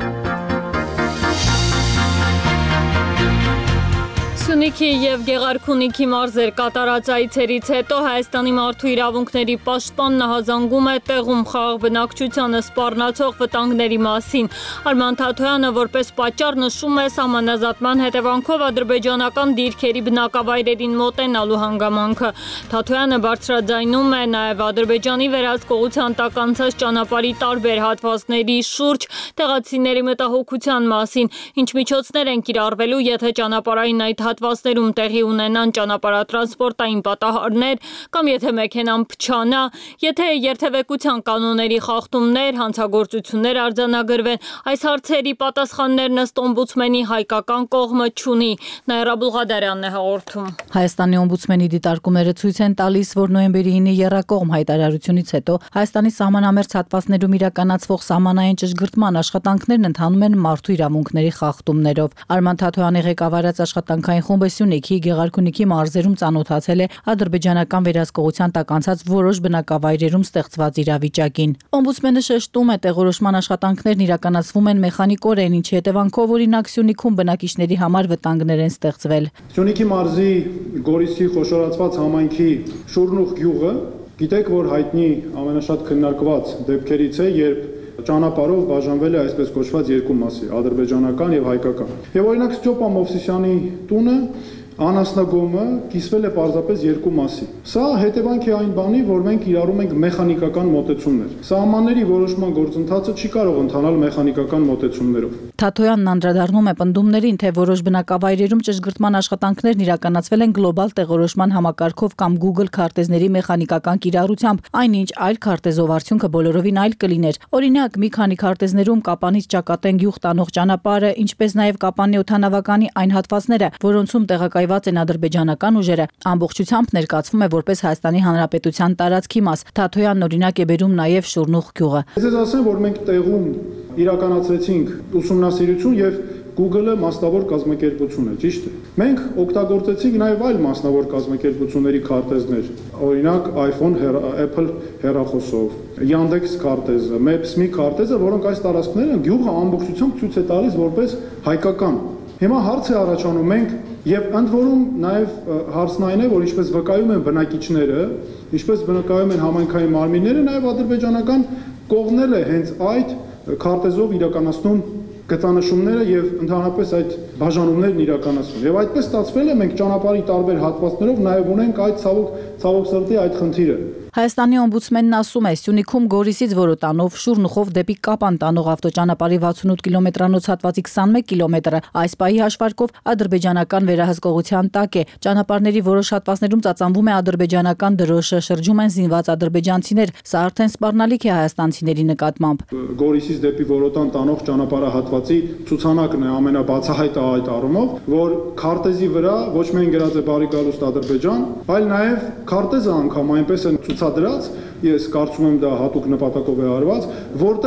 Սյունիքի եւ Գեղարքունիքի մարզեր կատարած այցերից հետո Հայաստանի մարդու իրավունքների պաշտպան նահազանգում է տեղում խաղաղ բնակչությանը սպառնացող վտանգների մասին։ Արման Թաթոյանը որպես պատճառ նշում է սահմանազատման հետևանքով ադրբեջանական դիրքերի բնակավայրերին մոտենալու հանգամանքը։ Թաթոյանը բարձրաձայնում է նաեւ Ադրբեջանի վերահսկողության տակ անցած ճանապարհի տարբեր հատվածների շուրջ տեղացիների մտահոգության մասին, ինչ միջոցներ են կիրառվելու, եթե ճանապարհային այդ հատվածներում տեղի ունենան ճանապարհատրանսպորտային պատահարներ կամ եթե մեքենան փչանա, եթե երթևեկության կանոնների խախտումներ, հանցագործություններ արձանագրվեն, այս հարցերի պատասխաններն ըստ օմբուդսմենի հայկական կողմը չունի։ Նաիրա Բուլղադարյանն է հաղորդում։ Հայաստանի օմբուդսմենի դիտարկումները ցույց են տալիս, որ նոյեմբերի 9-ի եռակողմ հայտարարությունից հետո Հայաստանի սահմանամերձ հատվածներում իրականացվող սահմանային ճշգրտման աշխատանքներն ընթանում են մարդու իրավունքների խախտումներով։ Արման Թաթոյանի ղեկավարած աշխատանքային խումբը Սյունիքի, Գեղարքունիքի մարզերում ծանոթացել է ադրբեջանական վերահսկողության տակ անցած որոշ բնակավայրերում ստեղծված իրավիճակին։ Օմբուդսմենը շեշտում է, տեղորոշման աշխատանքներն իրականացվում են մեխանիկորեն, ինչի հետևանքով օրինակ Սյունիքում բնակիչների համար վտանգներ են ստեղծվել։ Սյունիքի մարզի Գորիսի խոշորացված համայնքի Շուրնուխ գյուղը, գիտեք, որ հայտնի ամենաշատ քննարկված դեպքերից է, երբ ճանապարհով բաժանվել է այսպես կոչված երկու մասի, ադրբեջանական եւ հայկական։ Եվ օրինակ Ստյոպա Մովսիսյանի տունը անասնագոմը կիսվել է պարզապես երկու մասի։ Սա հետևանք է այն բանի, որ մենք իրարում ենք մեխանիկական մոտեցումներ։ Սահմանների որոշման գործընթացը չի կարող ընթանալ մեխանիկական մոտեցումներով։ Թաթոյանն անդրադառնում է պնդումներին, թե որոշ բնակավայրերում ճշգրտման աշխատանքներն իրականացվել են գլոբալ տեղորոշման համակարգով կամ Google քարտեզների մեխանիկական կիրառությամբ, այնինչ այլ քարտեզով արդյունքը բոլորովին այլ կլիներ։ Օրինակ, մի քանի քարտեզներում Կապանից Ճակատեն գյուղ տանող ճանապարհը, ինչպես նաև Կապանի օդանավականի այն հատվածները, որոնցում տեղակայված են ադրբեջանական ուժերը, ամբողջությամբ ներկայացվում է որպես Հայաստանի Հանրապետության տարածքի մաս։ Թաթոյանն օրինակ է բերում նաև Շուրնուխ գյուղը։ Ես ասեմ, որ մենք տեղում իրականացրեցինք ուսումնասիրություն եւ Google-ը մասնավոր կազմակերպություն է, ճիշտ է։ Մենք օգտագործեցինք նաև այլ մասնավոր կազմակերպությունների քարտեզներ, օրինակ iPhone, Apple հեռախոսով, Yandex քարտեզը, Maps.me քարտեզը, որոնք այս տարածքները գյուղը ամբողջությամբ ցույց է տալիս որպես հայկական։ Հիմա հարց է առաջանում, մենք եւ ընդ որում նաև հարցն այն է, որ ինչպես վկայում են բնակիչները, ինչպես վկայում են համայնքային մարմինները, նաև ադրբեջանական կողմն է հենց այդ քարտեզով իրականացնում գծանշումները եւ ընդհանրապես այդ բաժանումներն իրականացվում։ Եվ այդպես ստացվել է, մենք ճանապարհի տարբեր հատվածներով նաև ունենք այդ ցավոք սրտի այդ խնդիրը։ Հայաստանի օմբուդսմենն ասում է, Սյունիքում Գորիսից Որոտանով, Շուրնուխով դեպի Կապան տանող ավտոճանապարհի 68 կիլոմետրանոց հատվածի 21 կիլոմետրը այս պահի հաշվարկով ադրբեջանական վերահսկողության տակ է։ Ճանապարհների որոշ հատվածներում ծածանվում է ադրբեջանական դրոշը, շրջում են զինված ադրբեջանցիներ, սա արդեն սպառնալիք է հայաստանցիների նկատմամբ։ Գորիսից դեպի Որոտան տանող ճանապարհահատվածի ցուցանակն է ամենաբացահայտը այդ առումով, որ քարտեզի վրա ոչ միայն գրած է բարի գալուստ Ադրբեջան, այլ նաև քարտեզը անգամ այնպես է ցուցադրած, ես կարծում եմ դա հատուկ նպատակով է արված, որտեղ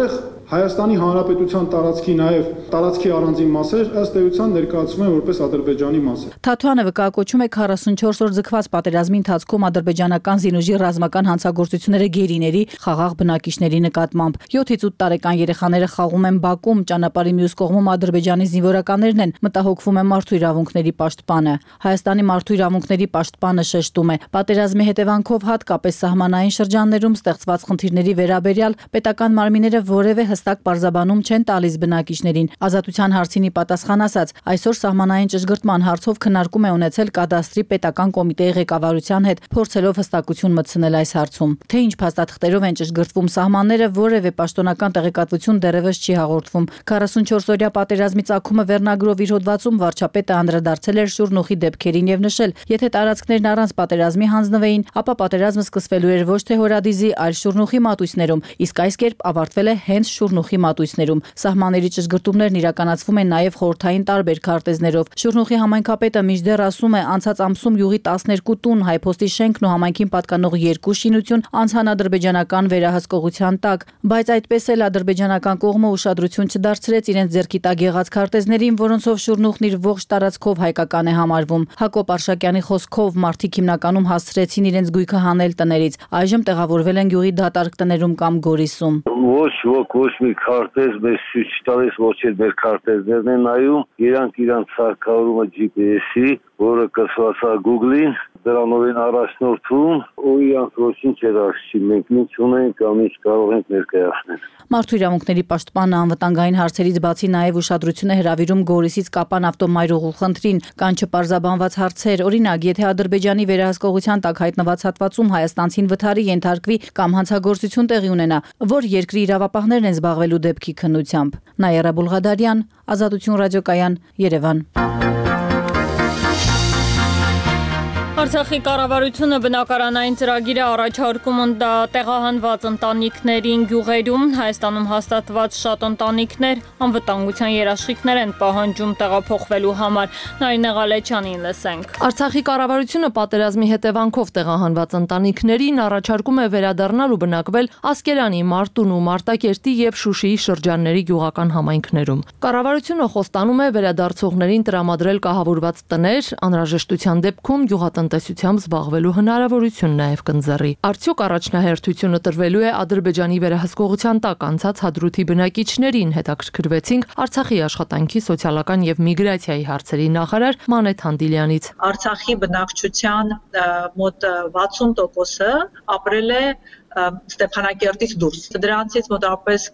Հայաստանի Հանրապետության տարածքի նաև տարածքի առանձին մասեր ըստ էության ներկայացվում են որպես Ադրբեջանի մասեր։ Թաթուանը վկայակոչում է 44 օր ձգված պատերազմի ընթացքում ադրբեջանական զինուժի ռազմական հանցագործությունները գերիների, խաղաղ բնակիչների նկատմամբ։ 7-ից 8 տարեկան երեխաները խաղում են Բաքում, ճանապարհի մյուս կողմում ադրբեջանի զինվորականներն են, մտահոգվում է մարդու իրավունքների պաշտպանը։ Հայաստանի մարդու իրավունքների պաշտպանը շեշտում է, պատերազմի հետևանքով հատկապես սահմանային շրջաններում ստեղծված խնդիրների վերաբերյալ պետական մարմինները որևէ հստակ պարզաբանում չեն տալիս բնակիչներին։ Ազատության հարցինի պատասխան ասած, այսօր սահմանային ճշգրտման հարցով քննարկում է ունեցել կադաստրի պետական կոմիտեի ղեկավարության հետ, փորձելով հստակություն մտցնել այս հարցում։ Թե ինչ փաստաթղթերով են ճշգրտվում սահմանները, որևէ պաշտոնական տեղեկատվություն դեռևս չի հաղորդվում։ 44-օրյա պատերազմի ծագումը վերնագրով իր հոդվածում վարչապետը անդրադարձել էր Շուռնուխի դեպքերին եւ նշել, եթե տարածքներն առանց պատերազմի հանձնվեին, ապա պատերազմը սկսվելու էր ոչ թե Հորադիզի, այլ Շուռնուխի մատույցներում, իսկ այս կերպ ավարտվել է հենց Շուռնուխի մատույցներում։ Սահմանների ճշգրտումներն իրականացվում են նաև խորհրդային տարբեր քարտեզներով։ Շուռնուխի համայնքապետը մինչդեռ ասում է, անցած ամսում յուղի 12 տուն, հայփոստի շենքն ու համայնքին պատկանող 2 շինություն անցան ադրբեջանական վերահսկողության տակ, բայց այդպես էլ ադրբեջանական կողմը ուշադրություն չդարձրեց իրենց ձեռքի տակ եղած քարտեզներին, որոնցով Շուռնուխն իր ողջ տարածքով հայկական է համարվում։ Հակոբ Արշակյանի խոսքով մարդիկ հիմնականում հասցրեցին իրենց գույքը հանել տներից, այժմ տեղավորվել են յուղի դատարկ տներում կամ Գորիսում։ Ոչ ոք ոչ մի քարտեզ մեզ ցույց տալիս, ոչ էլ մեր քարտեզներն են նայում, իրանք սարքավորումը GPS-ի, որը կսված է Google-ին, դրանով են առաջնորդվում, ու իրանք ոչինչ էր ասի, մենք ինչ ունենք կամ ինչ կարող ենք ներկայացնել։ Մարդու իրավունքների պաշտպանը անվտանգային հարցերից բացի նաև ուշադրություն է հրավիրում Գորիսից Կապան ավտոմայրուղու խնդրին, կան չպարզաբանված հարցեր, օրինակ, եթե Ադրբեջանի վերահսկողության տակ հայտնված հատվածում հայաստանցին վթարի ենթարկվի կամ հանցագործություն տեղի ունենա, որ երկրի իրավապահներն են զբաղվելու դեպքի քննությամբ։ Նայերա Բուլղադարյան, Ազատություն ռադիոկայան, Երևան։ Արցախի կառավարությունը բնակարանային ծրագիր է առաջարկում տեղահանված ընտանիքներին գյուղերում, Հայաստանում հաստատված շատ ընտանիքներ անվտանգության երաշխիքներ են պահանջում տեղափոխվելու համար։ Նարինե Ղալեչյանին լսենք։ Արցախի կառավարությունը պատերազմի հետևանքով տեղահանված ընտանիքներին առաջարկում է վերադառնալ ու բնակվել Ասկերանի, Մարտունու, Մարտակերտի եւ Շուշիի շրջանների գյուղական համայնքներում։ Կառավարությունը խոստանում է վերադարձողներին տրամադրել կահավորված տներ, անհրաժեշտության դեպքում գյուղատնտեսությամբ զբաղվելու հնարավորություն նաև կընձեռի։ Արդյոք առաջնահերթությունը տրվելու է Ադրբեջանի վերահսկողության տակ անցած Հադրութի բնակիչներին, հետաքրքրվեցինք Արցախի աշխատանքի, սոցիալական եւ միգրացիայի հարցերի նախարար Մանեթ Հանդիլյանից։ Արցախի բնակչության մոտ 60%-ը ապրել է Ստեփանակերտից դուրս։ Դրանցից մոտավորապես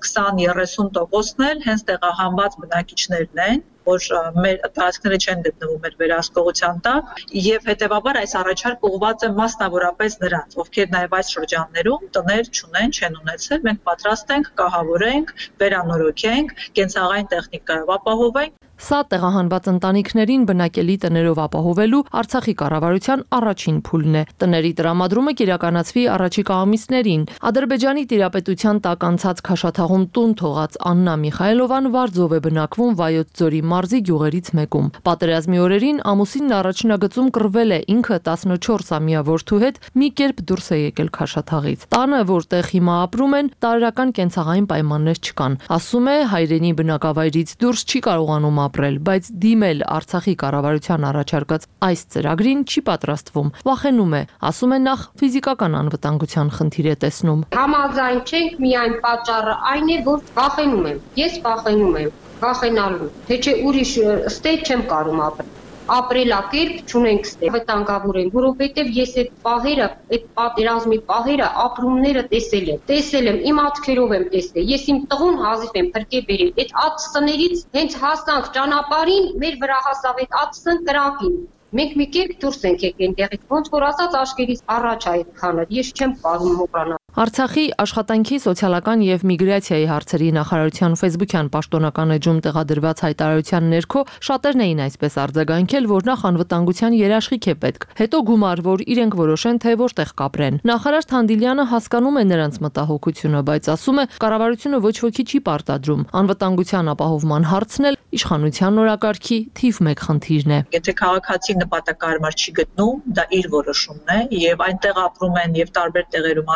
20-30%-ն էլ հենց տեղահանված բնակիչներն են, որ մեր տարածքները չեն գտնվում մեր վերահսկողության տակ, եւ հետեւաբար այս առաջարկը ուղղված է մասնավորապես նրանց, ովքեր նաեւ այս շրջաններում տներ չունեն, չեն ունեցել, մենք պատրաստ ենք կահավորենք, վերանորոգենք, կենցաղային տեխնիկայով ապահովենք։ Սա տեղահանված ընտանիքներին բնակելի տներով ապահովելու Արցախի կառավարության առաջին փուլն է։ Տների տրամադրումը կիրականացվի առաջիկա ամիսներին։ Ադրբեջանի տիրապետության տակ անցած Քաշաթաղում տուն թողած Աննա Միխայելովան Վարձով է բնակվում Վայոց ձորի մարզի գյուղերից մեկում։ Պատերազմի օրերին ամուսինն առաջնագծում կռվել է ինքը 14-ամյա որդու հետ մի կերպ դուրս է եկել Քաշաթաղից։ Տանը, որտեղ հիմա ապրում են, տարրական կենցաղային պայմաններ չկան։ Ասում է, հայրենի բնակավայրից դուրս չի կարողանում ապրել, բայց դիմել Արցախի կառավարության առաջարկած այս ծրագրին չի պատրաստվում։ Վախենում է, ասում է նախ ֆիզիկական անվտանգության խնդիր է տեսնում։ Համաձայն չենք, միայն պատճառը այն է, որ վախենում եմ։ Ես վախենում եմ, վախենալու, թե չէ ուրիշ ստեյք չեմ կարում ապրել։ Ապրելակերպ չունենք ստեղ վտանգավոր են, որովհետև ես այդ պահերը, այդ պատերազմի պահերը, ապրումները տեսել եմ, իմ աչքերով եմ տեսել, ես իմ տղուն հազիվ եմ փրկե բերել, այդ ԱՏՍ-ներից հենց հասանք ճանապարհին, մեր վրա հասավ այդ ԱՏՍ-ն կրակին, մենք մի կերպ դուրս ենք եկել տեղից, ոնց որ ասած աշկերից առաջ այդքանը, ես չեմ կարող մոռանալ։ Արցախի աշխատանքի, սոցիալական եւ միգրացիայի հարցերի նախարարության Facebook-յան պաշտոնական էջում տեղադրված հայտարարության ներքո շատերն էին այսպես արձագանքել, որ նախ անվտանգության երաշխիք է պետք, հետո գումար, որ իրենք որոշեն, թե որտեղ կապրեն։ Նախարար Թանդիլյանը հասկանում է նրանց մտահոգությունը, բայց ասում է, կառավարությունը ոչ ոքի չի պարտադրում։ Անվտանգության ապահովման հարցն էլ իշխանության օրակարգի թիվ 1 խնդիրն է։ Եթե քաղաքացի նպատակարար չի գտնում, դա իր որոշումն է եւ այնտեղ ապրում են եւ տարբեր տեղերում Ասկերային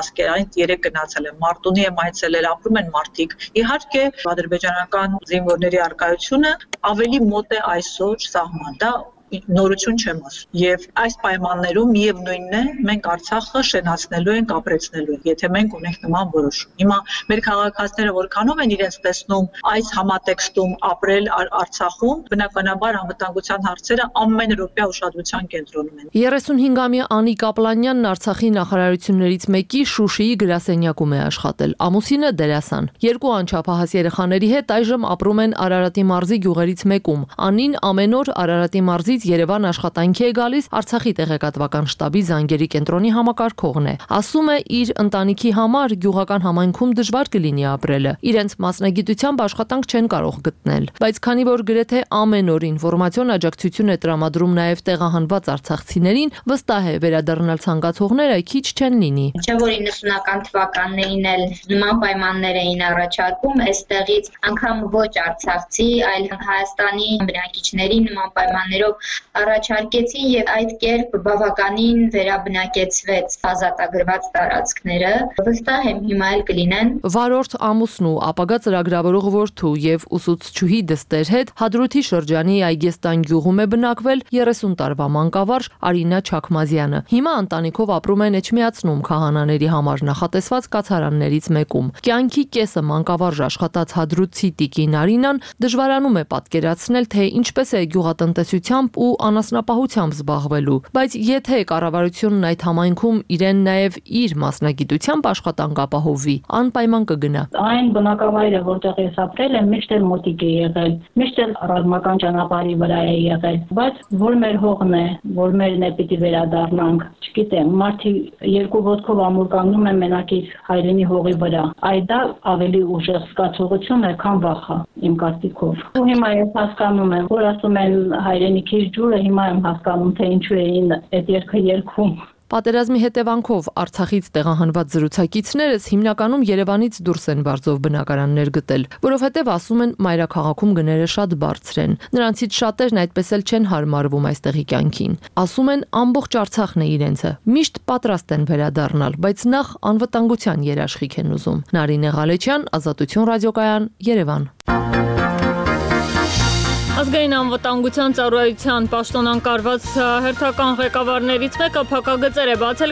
այդ երեք գնացել եմ, Մարտունի եմ այցելել, ապրում են մարդիկ։ Իհարկե, ադրբեջանական զինվորների առկայությունը ավելի մոտ է այսօր սահման, դա նորություն չեմ ասում։ Եվ այս պայմաններում միևնույնն է, մենք Արցախը շենացնելու ենք, ապրեցնելու ենք, եթե մենք ունենք նման որոշում։ Հիմա մեր քաղաքացիները որքանով են իրենց տեսնում այս համատեքստում ապրել Արցախում, բնականաբար անվտանգության հարցերը ամեն րոպե ուշադրության կենտրոնում են։ 35-ամյա Անի Կապլանյանն Արցախի նախարարություններից մեկի Շուշիի գրասենյակում է աշխատել։ Ամուսինը դերասան։ Երկու անչափահաս երեխաների հետ այժմ ապրում են Արարատի մարզի գյուղերից մեկում։ Անին ամեն օր Արարատի մարզից Երևան աշխատանքի է գալիս, Արցախի տեղեկատվական շտաբի զանգերի կենտրոնի համակարգողն է։ Ասում է, իր ընտանիքի համար գյուղական համայնքում դժվար կլինի ապրելը։ Իրենց մասնագիտությամբ աշխատանք չեն կարող գտնել, բայց քանի որ գրեթե ամեն օր ինֆորմացիոն աջակցություն է տրամադրում նաև տեղահանված արցախցիներին, վստահ է վերադառնալ ցանկացողները քիչ չեն լինի։ Չէ՞ որ 90-ական թվականներին էլ նման պայմաններ էին առաջարկում, այստեղից անգամ ոչ արցախցի, այլ Հայաստանի բնակիչների նման պայմաններով առաջարկեցին եւ այդ կերպ բավականին վերաբնակեցվեց ազատագրված տարածքները։ Վստահ եմ հիմա էլ կլինեն։ Վարորդ ամուսնու ապագա ծրագրավորող որդու եւ ուսուցչուհի դստեր հետ Հադրութի շրջանի Այգեստան գյուղում է բնակվել 30 տարվա մանկավարժ Արինա Չաքմազյանը։ Հիմա ընտանիքով ապրում են Էջմիածնում քահանաների համար նախատեսված կացարաններից մեկում։ Կյանքի կեսը մանկավարժ աշխատած հադրութցի տիկին Արինան դժվարանում է պատկերացնել, թե ինչպես է գյուղատնտեսությամբ ու անասնապահությամբ զբաղվելու, բայց եթե կառավարությունն այդ համայնքում իրեն նաև իր մասնագիտությամբ աշխատանք ապահովի, անպայման կգնա։ Այն բնակավայրը, որտեղ ես ապրել եմ, միշտ էլ մոտիկ է եղել, միշտ էլ ռազմական ճանապարհի վրա է եղել, բայց որ մեր հողն է, որ մերն է պիտի վերադառնանք, չգիտեմ, մարդիկ երկու ոտքով ամուր կանգնում են մենակ իր հայրենի հողի վրա։ Այդ դա ավելի ուժեղ զգացողություն է, քան վախը, իմ կարծիքով։ Ու հիմա ես հասկանում եմ, որ ասում են հայրենիքի ջուրը, հիմա եմ հասկանում, թե ինչու էին այդ երգը երգում։ Պատերազմի հետևանքով Արցախից տեղահանված զրուցակիցներս հիմնականում Երևանից դուրս են վարձով բնակարաններ գտել, որովհետև ասում են մայրաքաղաքում գները շատ բարձր են։ Նրանցից շատերն այդպես էլ չեն հարմարվում այստեղի կյանքին։ Ասում են ամբողջ Արցախն է իրենցը, միշտ պատրաստ են վերադառնալ, բայց նախ անվտանգության երաշխիք են ուզում։ Նարինե Ղալեչյան, Ազատություն ռադիոկայան, Երևան։ Ազգային անվտանգության ծառայության պաշտոնանկարված հերթական ղեկավարներից մեկը փակագծեր է բացել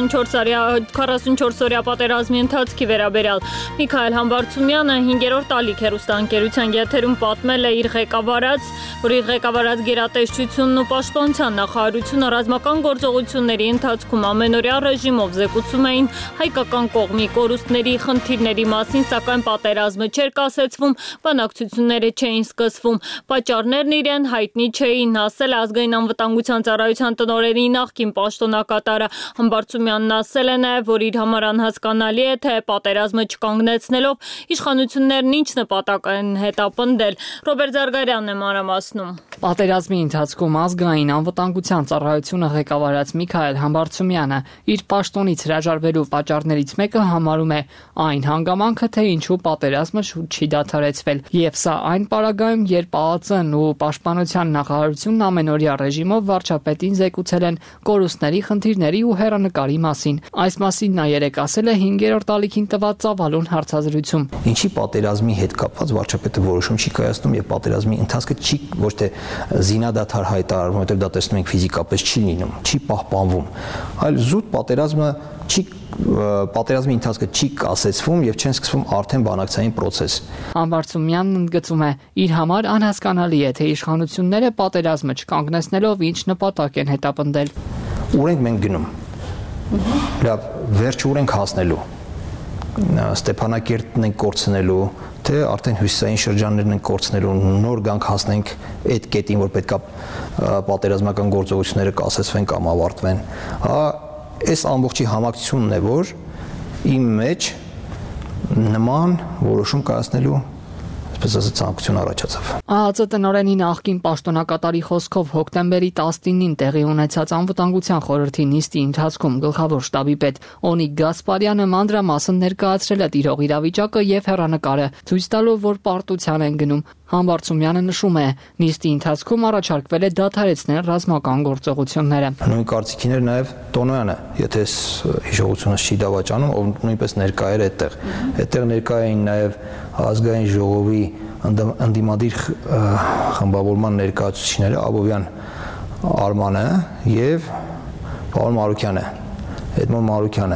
44-օրյա պատերազմի ընթացքի վերաբերյալ։ Միքայել Համբարձումյանը 5-րդ ալիք հեռուստաընկերության եթերում պատմել է իր ղեկավարած գերատեսչությունն ու պաշտպանության նախարարությունը ռազմական գործողությունների ընթացքում ամենօրյա ռեժիմով զեկուցում էին հայկական կողմի կորուստների խնդիրների մասին, սակայն պատերազմը չէր կասեցվում, բանակցությունները չէին սկսվում։ Պատճառներն իրեն հայտնի չէին, ասել ազգային անվտանգության ծառայության տնօրենի նախկին պաշտոնակատարը։ Համբարձումյանն ասել է նաև, որ իր համար անհասկանալի է, թե պատերազմը չկանգնեցնելով իշխանություններն ինչ նպատակ են հետապնդել։ Ռոբերտ Զարգարյանն է մանրամասնում։ Պատերազմի ընթացքում ազգային անվտանգության ծառայությունը ղեկավարած Միքայել Համբարձումյանը իր պաշտոնից հրաժարվելու պատճառներից մեկը համարում է այն հանգամանքը, թե ինչու պատերազմը շուտ չի դադարեցվել, եւ սա այն պարագայում, երբ ԱԱԾ-ն ու Պաշտպանության նախարարությունն ամենօրյա ռեժիմով վարչապետին զեկուցել են կորուստների, խնդիրների ու հեռանկարի մասին։ Այս մասին նա երեկ ասել է 5-րդ ալիքին տված ծավալուն հարցազրույցում։ Ինչի պատերազմի հետ կապված վարչապետը որոշում չի կայացնում եւ պատերազմի ընթացքը չի ոչ թե զինադադար հայտարարվում, որտեղ դա տեսնում ենք ֆիզիկապես չի լինում, չի պահպանվում, այլ զուտ պատերազմի ընթացքը չի կասեցվում եւ չեն սկսվում արդեն բանակցային process։ Համբարձումյանն ընդգծում է, իր համար անհասկանալի է, թե իշխանությունները պատերազմը չկանգնեցնելով ինչ նպատակ են հետապնդել։ Ուր ենք մենք գնում։ Լավ, վերջը ուր ենք հասնելու։ Ստեփանակերտն ենք կորցնելու, թե արդեն հյուսիսային շրջաններն ենք կորցնելու, նոր գանք հասնենք այդ կետին, որ պետքա պատերազմական գործողությունները կասեցվեն կամ ավարտվեն։ Այս ամբողջի համակցությունն է, որ իմ մեջ նման որոշում կայացնելու ցանկություն առաջացավ։ ԱԱԾ տնօրենի նախկին պաշտոնակատարի խոսքով հոկտեմբերի 19-ին տեղի ունեցած անվտանգության խորհրդի նիստի ընթացքում գլխավոր շտաբի պետ Օնիկ Գասպարյանը մանրամասն ներկայացրել է տիրող իրավիճակը եւ հեռանկարը, ցույց տալով, որ պարտության են գնում։ Համբարձումյանը նշում է, նիստի ընթացքում առաջարկվել է դադարեցնել ռազմական գործողությունները։ Նույն կարծիքին էր նաև Տոնոյանը, եթե հիշողությունս չի դավաճանում, ով նույնպես ներկա էր այդտեղ։ Այդտեղ ներկա էին նաև ազգային ժողովի ընդդիմադիր խմբավորման ներկայացուցիչները Աբովյան Արմանը եւ պարոն Մարուկյանը, Էդմոն Մարուկյանը,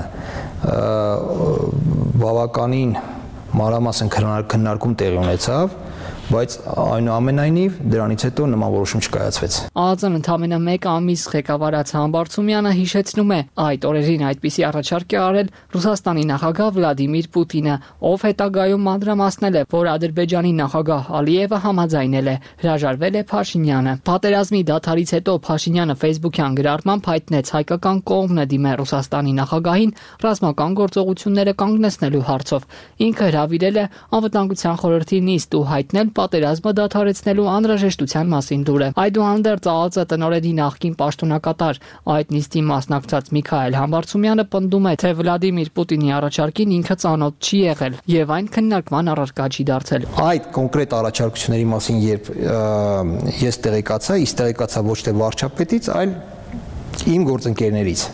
բավականին մանրամասն քննարկում տեղի ունեցավ, բայց այնուամենայնիվ դրանից հետո նման որոշում չկայացվեց։ ԱԱԾ-ն ընդամենը 1 ամիս ղեկավարած Համբարձումյանը հիշեցնում է, այդ օրերին այդպիսի առաջարկ է արել Ռուսաստանի նախագահ Վլադիմիր Պուտինը, ով հետագայում մանրամասնել է, որ Ադրբեջանի նախագահ Ալիևը համաձայնել է, հրաժարվել է Փաշինյանը։ Պատերազմի դադարից հետո Փաշինյանը Facebook-յան գրառմամբ հայտնեց հայկական կողմն է դիմել Ռուսաստանի նախագահին ռազմական գործողությունները կանգնեցնելու հարցով։ Ինքը հրավիրել է Անվտանգության խորհրդի նիստ ու հայտնել պատերազմը դադարեցնելու անհրաժեշտության մասին դուրը։ Այդուհանդերձ ԱԱԾ տնօրենի նախկին պաշտոնակատար այդ նիստի մասնակցած Միքայել Համբարձումյանը պնդում է, թե Վլադիմիր Պուտինի առաջարկին ինքը ծանոթ չի եղել եւ այն քննարկման առարկա չի դարձել։ Այդ կոնկրետ առաջարկությունների մասին երբ ես տեղեկացա ոչ թե վարչապետից, այլ իմ գործընկերներից։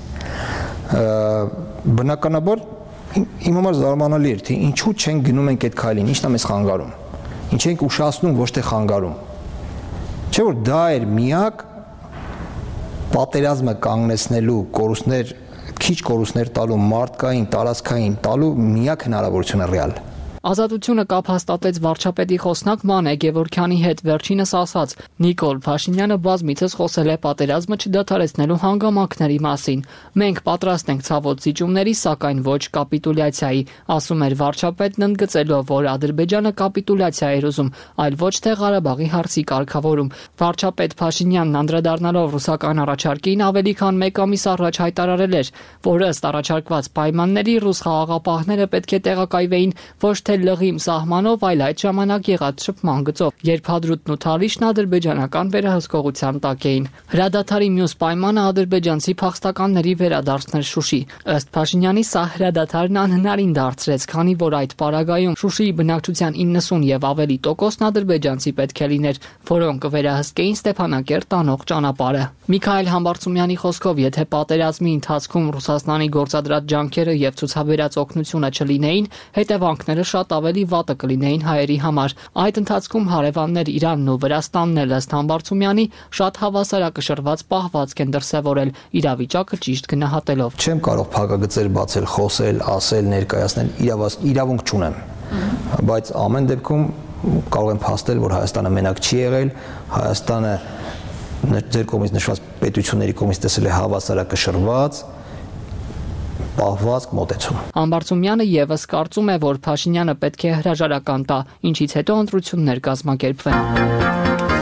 Բնականաբար իմ համար զարմանալի էր, թե ինչու չեն գնում ենք այդ քայլին, ինչն է մեզ խանգարում։ Ինչ ենք ուշացնում, ոչ թե խանգարում։ Չէ՞ որ դա էր միակ պատերազմը կանգնեցնելու քիչ կորուստներ տալու, մարդկային, տարածքային տալու միակ հնարավորությունը ռեալ։ Ազատությունը կապ հաստատեց վարչապետի խոսնակ Մանե Գևորգյանի հետ, վերջինս ասաց. Նիկոլ Փաշինյանը բազմիցս խոսել է պատերազմը չդադարեցնելու հանգամանքների մասին։ Մենք պատրաստ ենք ցավոտ զիջումների, սակայն ոչ կապիտուլյացիայի, ասում էր վարչապետն, ընդգծելով, որ Ադրբեջանը կապիտուլյացիա էր ուզում, այլ ոչ թե Ղարաբաղի հարցի կարգավորում։ Վարչապետ Փաշինյանն անդրադառնալով ռուսական առաջարկին ավելի քան 1 ամիս առաջ հայտարարել էր, որ ըստ առաջարկված պայմանների ռուս խաղաղապահները պետք է տեղակայվեին ոչ թե լղիմ սահմանով, այլ այդ ժամանակ եղած շփման գծով, երբ Հադրութն ու Թալիշն ադրբեջանական վերահսկողության տակ էին։ Հրադադարի մյուս պայմանը ադրբեջանցի փախստականների վերադարձնել Շուշի։ Ըստ Փաշինյանի սա հրադադարն անհնարին դարձրեց, քանի որ այդ պարագայում Շուշիի բնակչության 90 եւ ավելի տոկոսն ադրբեջանցի պետք է լիներ, որոնք կվերահսկեին Ստեփանակերտ տանող ճանապարհը։ Միքայել Համբարձումյանի խոսքով, եթե պատերազմի ընթացքում Ռուսաստանի գործադրած ջանքերը եւ ցուցաբերած օգնությունը չլինեին, հետևանքները շատ ավելի վատը կլինեին հայերի համար։ Այդ ընթացքում հարևաններ Իրանն ու Վրաստանն էլ ըստ Համբարձումյանի շատ հավասարակշռված պահվածք են դրսևորել, իրավիճակը ճիշտ գնահատելով։ Չեմ կարող փակագծեր բացել, խոսել, ասել, ներկայացնել, իրավունք չունեմ։ Բայց ամեն դեպքում կարող եմ փաստել, որ Հայաստանը մենակ չի եղել, Հայաստանը ձեր կողմից նշված պետությունների կողմից տեսել է հավասարակշռված պահվածք մոտեցում։ Համբարձումյանը եւս կարծում է, որ Փաշինյանը պետք է հրաժարական տա, ինչից հետո ընտրություններ կազմակերպվեն։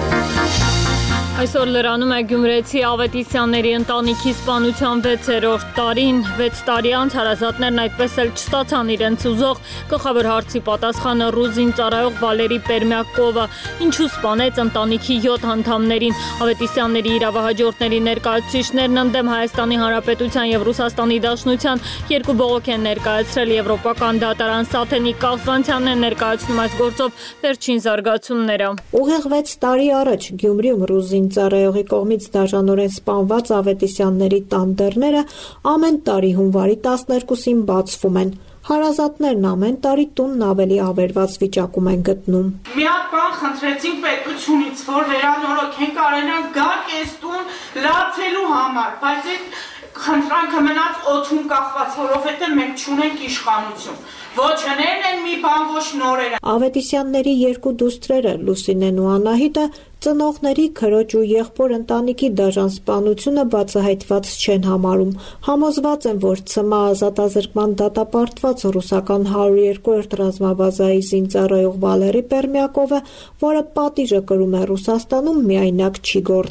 Այսօր լրանում է գյումրեցի Ավետիսյանների ընտանիքի սպանության 6-րդ տարին, 6 տարի անց հարազատներն այդպես էլ չստացան իրենց ուզող, գլխավոր հարցի պատասխանը ռուզին ծառայող Վալերի Պերմյակովը, ինչու սպանեց ընտանիքի 7 անդամներին։ Ավետիսյանների իրավահաջորդների ներկայացուցիչներն ընդդեմ Հայաստանի Հանրապետության եւ Ռուսաստանի Դաշնության երկու բողոք են ներկայացրել, Եվրոպական դատարան Սաթենիկ Կալֆանցյանն է ներկայացնում այս գործով վերջին զարգացումները։ Ուղիղ 6 տարի առաջ Գյումրիում ռուզին ծառայողի կողմից դաժանորեն սպանված Ավետիսյանների տան ամեն տարի հունվարի 12-ին բացվում են։ Հարազատներն ամեն տարի տունն ավելի ավերված վիճակում են գտնում։ Մի հատ բան խնդրեցինք պետությունից, որ վերանորոգենք արենան գաք այս տուն լացելու համար, բայց այդ խնդրանքը մնաց օդում կախված, որովհետև մենք չունենք իշխանություն։ Ոչ հներն են մի բան, ոչ նորերը։ Ավետիսյանների երկու դուստրերը Լուսինեն ու Անահիտը ծնողների, քրոջ ու եղբոր ընտանիքի դաժան սպանությունը բացահայտված չեն համարում։ Համոզված են, որ ՑՄ ազատազրկման դատապարտված ռուսական 102-րդ ռազմաբազայի զինծառայող Վալերի Պերմյակովը, որը պատիժը կրում է Ռուսաստանում, միայնակ չի գործել։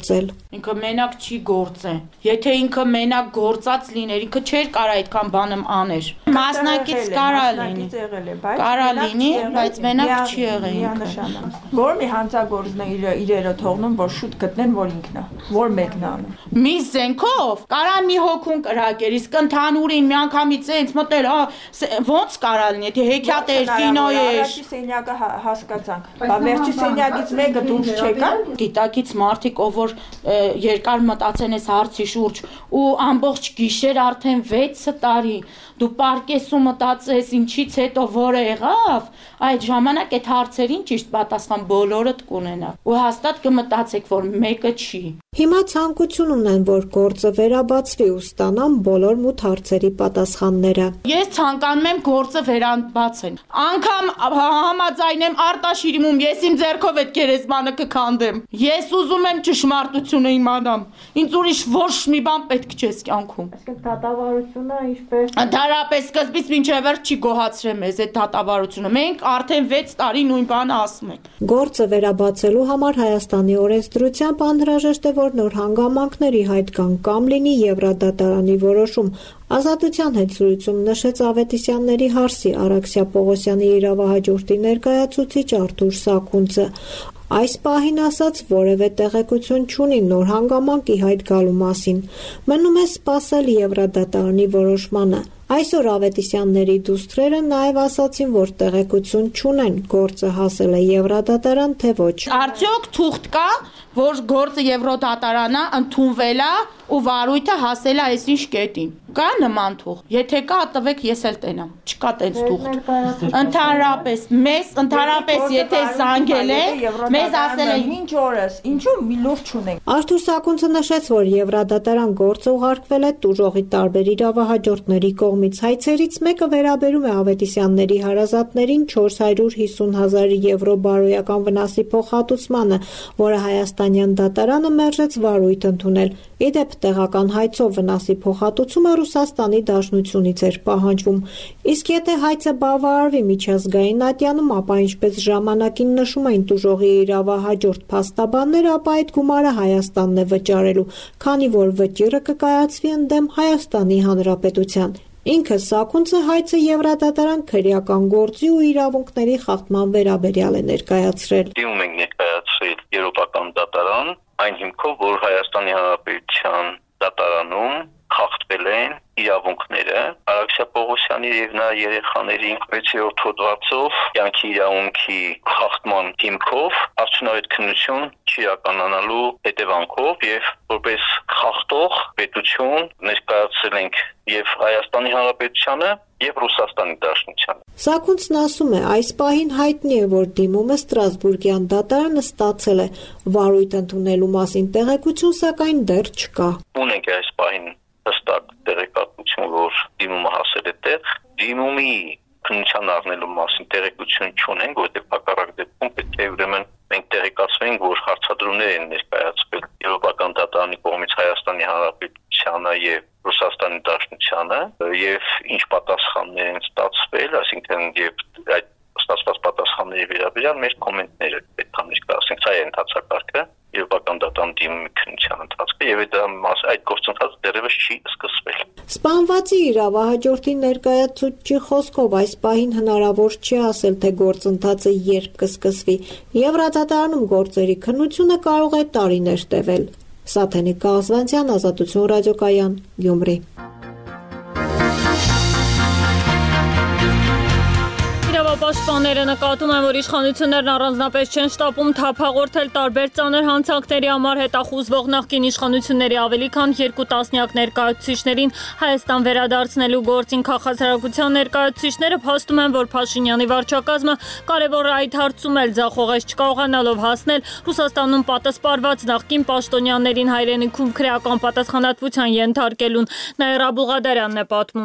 Ինքը մենակ չի գործե։ Եթե ինքը մենակ գործած լիներ, ինքը չէր կարա այդքան բանը աներ։ Մասնակից կարա լինի։ Կարա լինի, բայց մենակ չի եղել ինքը։ Որ մի հանցագործն է իրերը թողնում, որ շուտ գտնեն, որ ինքն է, որ մեկն է անում։ Մի զենքով կարա մի հոգուն կրակեր, իսկ ընդհանուրին մի անգամից ինձ մտել, ոնց կարա լինի, եթե հեքիաթ էր, կինո էր։ Առաջի սենյակը հասկացանք, բա վերջի սենյակից մեկը դուրս չեկան։ Դիտակից մարդիկ, ով որ երկար մտածեն այս հարցի շուրջ ու ամբողջ գիշեր արդեն 6 տարի դու պարկեսում մտածես ինչից հետո որը եղավ, այդ ժամանակ այդ հարցերին ճիշտ պատասխան բոլորդ կունենա ու հաստատ կմտածեք, որ մեկը չի։ Հիմա ցանկություն ունեն, որ գործը վերաբացվի ու ստանան բոլոր մութ հարցերի պատասխանները։ Ես ցանկանում եմ գործը վերաբացեն։ Անկամ համաձայն եմ Արտաշիրիմում ես իմ ձեռքով այդ գերեզմանը կքանդեմ։ Ես ուզում եմ ճշմարտությունը իմանամ։ Ինձ ուրիշ ոչ մի բան պետք չէ կյանքում։ Իսկ դատավարությունը ինչպես։ Ընդհանրապես սկզբից մինչև վերջ չի գոհացրել մեզ այդ դատավարությունը։ Մենք արդեն 6 տարի նույն բանը ասում ենք։ Գործը վերաբացելու համար Հայաստանի օրենսդրությամբ անհրաժեշտ է, որ նոր հանգամանքների հայտ կան կամ լինի Եվրադատարանի որոշում։ Ազատության հետ զրույցում նշեց Ավետիսյանների հարսի Արաքսիա Պողոսյանի իրավահաջորդի ներկայացուցիչ Արթուր Սաքունցը։ Այս պահին ասաց որևէ տեղեկություն չունի նոր հանգամանքի հայտ գալու մասին։ Մնում է սպասել Եվրադատարանի որոշմանը։ Այսօր Ավետիսյանների դուստրերը նաև ասացին, որ տեղեկություն չունեն, գործը հասել է Եվրադատարան, թե ոչ։ Արդյոք թուղթ կա, որ գործը Եվրոդատարանա ընդունվել է ու վարույթը հասել է այսինչ կետին։ Կա նման թուղթ։ Եթե կա, տվեք, ես էլ տենամ։ Չկա տենց թուղթ։ Ընդհանրապես, եթե զանգել է, մեզ ասել են ինչ օրս, ինչու մի լուրջ չունենք։ Արթուր Սաքունցը նշեց, որ Եվրադատարան գործը ուղարկվել է տուժողի տարբեր իրավահաջորդների կողմից։ Հայցերից մեկը վերաբերում է Ավետիսյանների հարազատներին 450,000 եվրո բարոյական վնասի փոխհատուցմանը, որը հայաստանյան դատարանը մերժեց վարույթ ընդունել։ Իդեպ տեղական հայցով վնասի փոխհատուցումը Ռուսաստանի Դաշնությունից էր պահանջվում։ Իսկ եթե հայցը բավարարվի միջազգային ատյանում, ապա ինչպես ժամանակին նշում էին տուժողի իրավահաջորդ փաստաբանները, ապա այդ գումարը Հայաստանն է վճարելու, քանի որ վճիռը կկայացվի ընդդեմ Հայաստանի Հանրապետության։ Ինքը Սաքունցը հայցը Եվրադատարան քրեական գործի ու իրավունքների խախտման վերաբերյալ է ներկայացրել։ Դիմում ենք ներկայացրել Եվրոպական դատարան, այն հիմքով, որ Հայաստանի Հանրապետության դատարանում խախտվել են իրավունքները Արաքսիա Պողոսյանի եւ նրա երեխաների 6-րդ հոդվածով կյանքի իրավունքի խախտման հիմքով արդյունավետ քննություն չիրականանալու հետևանքով եւ որպես խախտող պետություն ներկայացրել ենք եւ Հայաստանի Հանրապետությանը եւ Ռուսաստանի Դաշնությանը։ Սաքունցն ասում է, այս պահին հայտնի է, որ դիմումը Ստրասբուրգյան դատարանը ստացել է, վարույթ ընդունելու մասին տեղեկություն սակայն դեռ չկա։ Ունենք այս պահին հստակ տեղեկատվություն, որ դիմումը հասել է տեղ, դիմումի քննության առնելու մասին տեղեկություն չունենք, որտեղ հակառակ դեպքում պետք է ուրեմն մենք տեղեկացվենք, որ հարցադրումներ են ներկայացվել Եվրոպական դատարանի կողմից Հայաստանի Հանրապետությանը եւ Ռուսաստանի Դաշնությանը եւ ինչ պատասխաններ են ստացվել, այսինքն եւ այդ ստացված պատասխանների վերաբերյալ մեր կոմենտները պետք է ներկայացնենք, սա է ընթացակարգը Եվրոպական դատարանի դիմումի քննության ընթացքը եւ այդ գործընթացը դեռևս չի սկսվել։ Սպանվածի իրավահաջորդի ներկայացուցչի խոսքով այս պահին հնարավոր չի ասել, թե գործընթացը երբ կսկսվի։ Եվրադատարանում գործերի քննությունը կարող է տարիներ տևել։ Սաթենիկ Կաղզվանցյան, Ազատություն ռադիոկայան, Գյումրի։ Իրավապաշտպանները նկատում են, որ իշխանություններն առանձնապես չեն շտապում թափաղորդել տարբեր ծանր հանցանքների համար հետախուզվող նախկին իշխանությունների ավելի քան 2 տասնյակ ներկայացուցիչներին Հայաստան վերադարձնելու գործին քաղաքացիական ներկայացուցիչները փաստում են, որ Փաշինյանի վարչակազմը կարևոր այդ հարցում էլ ձախողես չկարողանալով հասնել Ռուսաստանում պատասպարված նախկին պաշտոնյաներին հայրենիքում քրեական պատասխանատվության ենթարկելուն։ Նաիրա Բուղադարյանն է պատմում։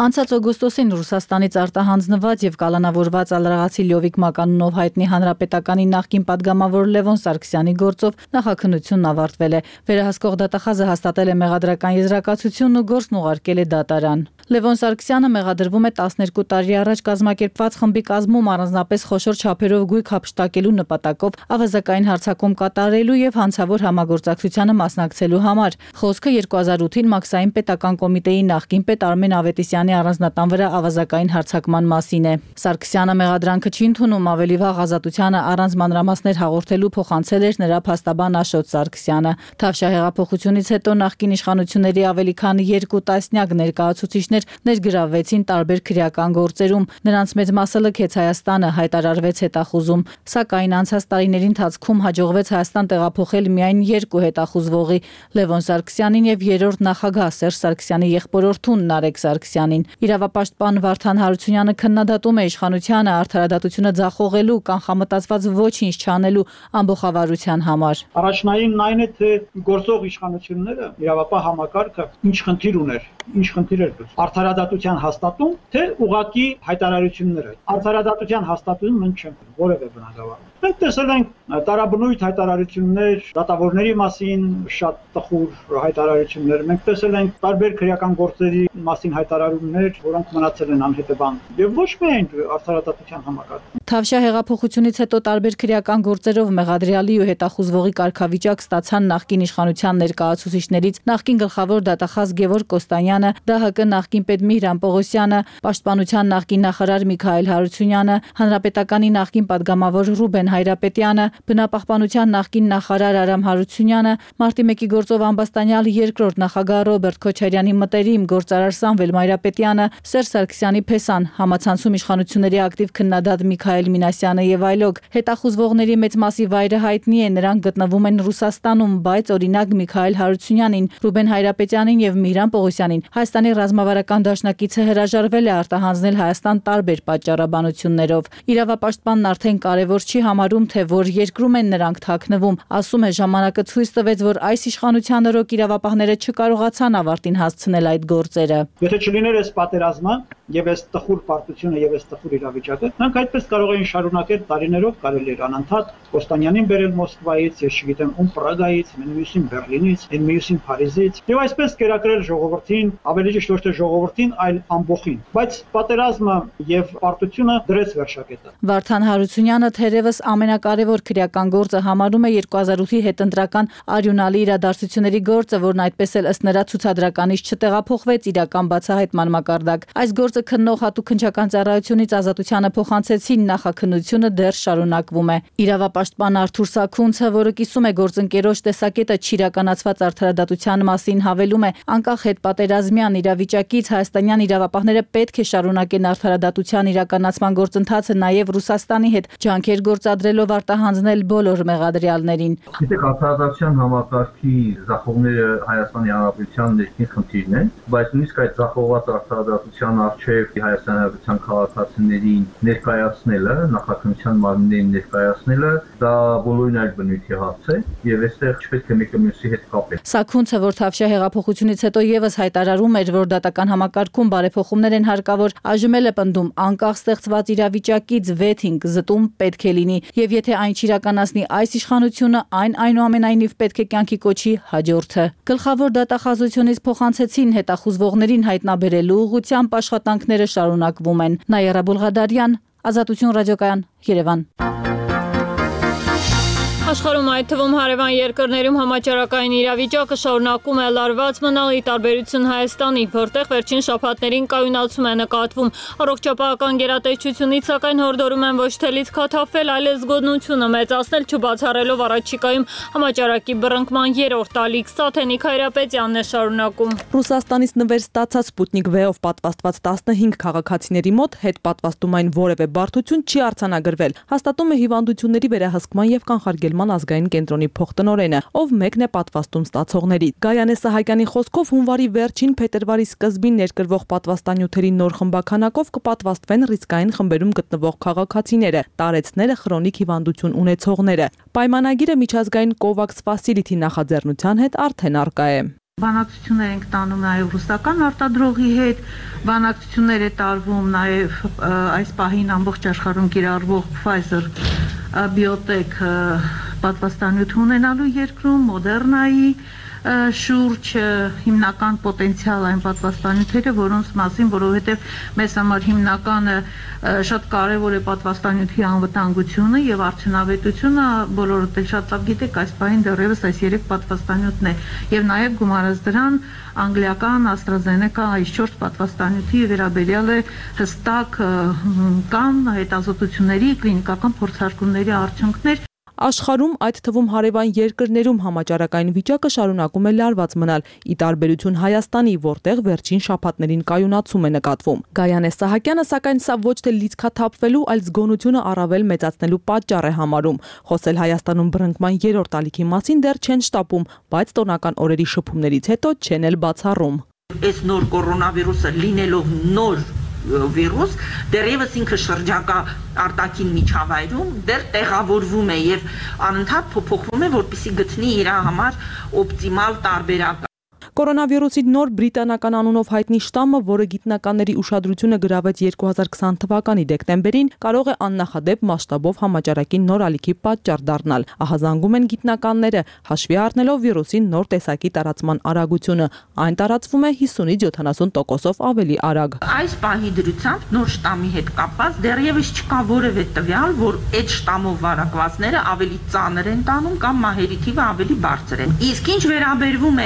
Անցած օգոստոսին Ռուսաստանից արտահանձնված եւ կալանավորված ալրաղացի Լյովիկ Մականունով հայտնի հանրապետականի նախկին падգամավոր Լևոն Սարգսյանի գործով նախաքննությունն ավարտվել է։ Վերահսկող դատախազը հաստատել է մեղադրական եզրակացությունն ու գործն ուղարկել է դատարան։ Լևոն Սարգսյանը մեղադրվում է 12 տարի առաջ կազմակերպված խմբի կազմում առանձնապես խոշոր չափերով գույք հափշտակելու նպատակով ավազակային հարձակում կատարելու եւ հանցավոր համագործակցությանը մասնակցելու համար։ Խոսքը 2008-ին Մաքսային պետական կոմիտեի նախկին պետ Արմեն Ավետիսյանի առանձնատան վրա ավազակային հարձակման մասին է։ Սարգսյանը մեղադրանքը չի ընդունում, ավելի վաղ ազատությանը առանց մանրամասներ հաղորդելու փոխանցել էր նրա փաստաբան Աշոտ Սարգսյանը։ Թավշյա հեղափոխությունից հետո նախկին իշխանությունների ավելի քան 2 տասնյակ ներկայացուցիչներ ներգրավվեցին տարբեր քրեական գործերում։ Նրանց մեծ մասը լքեց Հայաստանը, հայտարարվեց հետախուզում։ Սակայն անցած տարիների ընթացքում հաջողվեց Հայաստան տեղափոխել միայն 2 հետախուզվողի՝ Լևոն Սարգսյանին եւ երրորդ նախագահ Սերժ Սարգսյանի եղբորորդուն Նարեկ Սարգսյանին։ Իրավապաշտպան Վարդան Հարությունյանը քննադատում է իշխանությանը արդարադատությունը ձախողելու, կանխամտածված ոչինչ չանելու ամբողջավարության համար։ Առաջնայինն այն է, թե գործող իշխանությունները իրավապահ համակարգը ինչ խնդիր ուներ, ինչ խնդիր էր արդարադատության հաստատում, թե ուղղակի հայտարարությունները։ Արդարադատության հաստատում մենք չենք որևէ բնագավառում։ Մենք տեսել ենք տարաբնույթ հայտարարություններ դատավորների մասին, շատ տխուր հայտարարություններ։ Մենք տեսել ենք տարբեր քրեական գործերի մասին հայտարարումներ, որոնք մնացել են անհետևանք։ Եվ ոչ միայն արդարադատության համակարգում։ Թավշյա հեղափոխությունից հետո տարբեր քրեական գործերով մեղադրյալի ու հետախուզվողի կարգավիճակ ստացան նախկին իշխանության ներկայացուցիչներից նախկին գլխավոր դատախազ Գևորգ Կոստանյանը, ԴՀԿ նախկին պետ Միհրան Պողոսյանը, Պաշտպանության նախկին նախարար Միքայել Հարությունյանը, Հանրապետականի նախկին падգամավոր Ռուբեն Հայրապետյանը, Բնապահպանության նախկին նախարար Արամ Հարությունյանը, Մարտի 1-ի գործով ամբաստանյալ երկրորդ նախագահ Ռոբերտ Քոչարյանի մտերիմ գործարար Սամվել Մայրապետյանը, Սերժ Սարգսյանի փեսան, համացանցում իշխանությունների ակտիվ քննադատ Միքայել Մինասյանը եւ այլոք։ Հետախուզվողների մեծ մասի վայրը հայտնի է, նրանք գտնվում են Ռուսաստանում, բայց օրինակ Միքայել Հարությունյանին, Ռուբեն Հայրապետյանին եւ Միհրան Պողոսյանին Հայաստանի ռազմավարական դաշնակիցը հրաժարվել է արտահանձնել Հայաստան տարբեր պատճառաբանություններով։ Իրավապաշտպանն արդեն կարևոր չի համարում, թե որ երկրում են նրանք թաքնվում, ասում է ժամանակը ցույց տվեց, որ այս իշխանության օրոք իրավապահները չկարողացան ավարտին հասցնել այդ գործերը։ Եթե չլիներ այս պատերազմը եւ այս տխուր պարտությունը եւ այս տխուր իրավիճակը, նրանք այդպես կարող էին շարունակել տարիներով, կարելի էր անընդհատ Կոստանյանին բերել Մոսկվայից, ես չգիտեմ ում Պրագայից, մյուսին Բերլինից, մյուսին Փարիզից եւ այսպես կերակրել ժողովրդին, ավելի ճիշտ ոչ թե ժողովրդին, այլ ամբողջին։ Բայց պատերազմը եւ պարտությունը դրեց վերջակետը։ Վարդան Հարությունյանը թերևս ամենակարևոր քրեական գործը համարում է 2008-ի հետընտրական արյունալի իրադարձությունների գործը, որն այդպես էլ ըստ նրա ցուցադրականից չտեղափոխվեց իրական բացահայտման մակարդակ։ Այս գործը քննող հատուկ քննչական ծառայությունից ազատությանը փոխանցեցին, նախաքննությունը դեռ շարունակվում է։ Իրավապաշտպան Արթուր Սաքունցը, որը կիսում է գործընկերոջ տեսակետը չիրականացված արդարադատության մասին, հավելում է, անկախ հետպատերազմյան իրավիճակից հայաստանյան իրավապահները պետք է շարունակեն արդարադատության իրականացման գործընթացը նաև Ռուսաստանի հետ ջանքեր գործադրելով արտահանձնել բոլոր մեղադրյալներին։ Գիտեք, արդարադատության համակարգի ձախողները Հայաստանի Հանրապետության ներքին խնդիրն են, բայց նույնիսկ այդ ձախողված արդարադատության առջև Հայաստանի Հանրապետության քաղաքացիներին ներկայացնելը, նախաքննության մարմիններին ներկայացնելը, դա բոլորին այլ բնույթի հարց է եւ այստեղ չպետք է մեկը մյուսի հետ կապել։ Սաքունցը, որ Թավշյա հեղափոխությունից հետո եւս հայտարարում էր, որ դատական համակարգում բարեփոխումներ են հարկավոր, այժմ էլ է պնդում, անկախ ստեղծված իրավիճակից վեթինգ զտում պետք է լինի եւ եթե այն չիրականացնի այս իշխանությունը, այն այնուամենայնիվ պետք է կյանքի կոչի հաջորդը։ Գլխավոր դատախազությունից փոխանցեցին հետախուզվողներին հայտնաբերելու ուղղությամբ աշխատանքները շարունակվում են։ Նայերա Բուլղադարյան, Ազատություն ռադիոկայան, Երևան։ Աշխարհում այդ թվում հարևան երկրներում համաճարակային իրավիճակը շարունակում է լարված մնալ ի տարբերություն Հայաստանի, որտեղ վերջին շաբաթներին կայունացում է նկատվում։ Առողջապահական գերատեսչությունից սակայն հորդորում են ոչ թե լիցքաթափվել, այլ զգոնությունը մեծացնել, չբացառելով առաջիկայում համաճարակի բռնկման երրորդ ալիք։ Սաթենիկ Հայրապետյանն է շարունակում։ Ռուսաստանից նվեր ստացած Սպուտնիկ V-ով պատվաստված 15 քաղաքացիների մոտ հետպատվաստումային որևէ բարդություն չի արձանագրվել, հաստատում է հիվանդությունների վերահսկման եւ կանխարգելման ազգային կենտրոնի փոխտնօրենը, ով մեկն է պատվաստում ստացողների։ Գայանե Սահակյանի խոսքով հունվարի վերջին փետրվարի սկզբին ներկրվող պատվաստանյութերի նոր խմբականակով կպատվաստվեն ռիսկային խմբերում գտնվող քաղաքացիները, տարեցները, խրոնիկ հիվանդություն ունեցողները։ Պայմանագիրը միջազգային COVAX Facility նախաձեռնության հետ արդեն առկա է։ Բանակցություններ ենք տանում նաև ռուսական արտադրողի հետ, բանակցություններ է տարվում նաև այս պահին ամբողջ աշխարհում կիրառվող Pfizer Biotech պատվաստանյութ ունենալու երկրում, Moderna-ի շուրջ հիմնական պոտենցիալ այն պատվաստանյութերը, որոնց մասին, որովհետև մեզ համար հիմնականը շատ կարևոր է պատվաստանյութի անվտանգությունը եւ արդյունավետությունը, բոլորդ էլ շատ լավ գիտեք, այս պահին դեռևս այս 3 պատվաստանյութն է եւ նաեւ գումարած դրան անգլիական AstraZeneca այս 4 պատվաստանյութի վերաբերյալ է հստակ կան հետազոտությունների, կլինիկական փորձարկումների արդյունքներ։ Աշխարհում, այդ թվում հարևան երկրներում համաճարակային վիճակը շարունակում է լարված մնալ, ի տարբերություն Հայաստանի, որտեղ վերջին շաբաթներին կայունացում է նկատվում։ Գայանե Սահակյանը, սակայն սա ոչ թե լիցքաթափվելու, այլ զգոնությունը առավել մեծացնելու պատճառ է համարում։ Խոսել Հայաստանում բռնկման 3-րդ ալիքի մասին դեռ չեն շտապում, բայց տոնական օրերի շփումներից հետո չեն էլ բացառում։ Այս նոր կորոնավիրուսը լինելով նոր վիրուս, դեռևս ինքը շրջակա արտաքին միջավայրում դեռ տեղավորվում է եւ անընդհատ փոփոխվում է, որպեսզի գտնի իր համար օպտիմալ տարբերակ։ Կորոնավիրուսի նոր բրիտանական անունով հայտնի շտամը, որը գիտնականների ուշադրությունը գրավեց 2020 թվականի դեկտեմբերին, կարող է աննախադեպ մասշտաբով համաճարակի նոր ալիքի պատճառ դառնալ։ Ահազանգում են գիտնականները, հաշվի առնելով վիրուսի նոր տեսակի տարածման արագությունը, այն տարածվում է 50-ից 70%-ով ավելի արագ։ Այս պահի դրությամբ նոր շտամի հետ կապված դեռևս չկա որևէ տվյալ, որ այդ շտամով վարակվածները ավելի ծանր են տանում կամ մահերի թիվը ավելի բարձր է։ Իսկ ինչ վերաբերվում է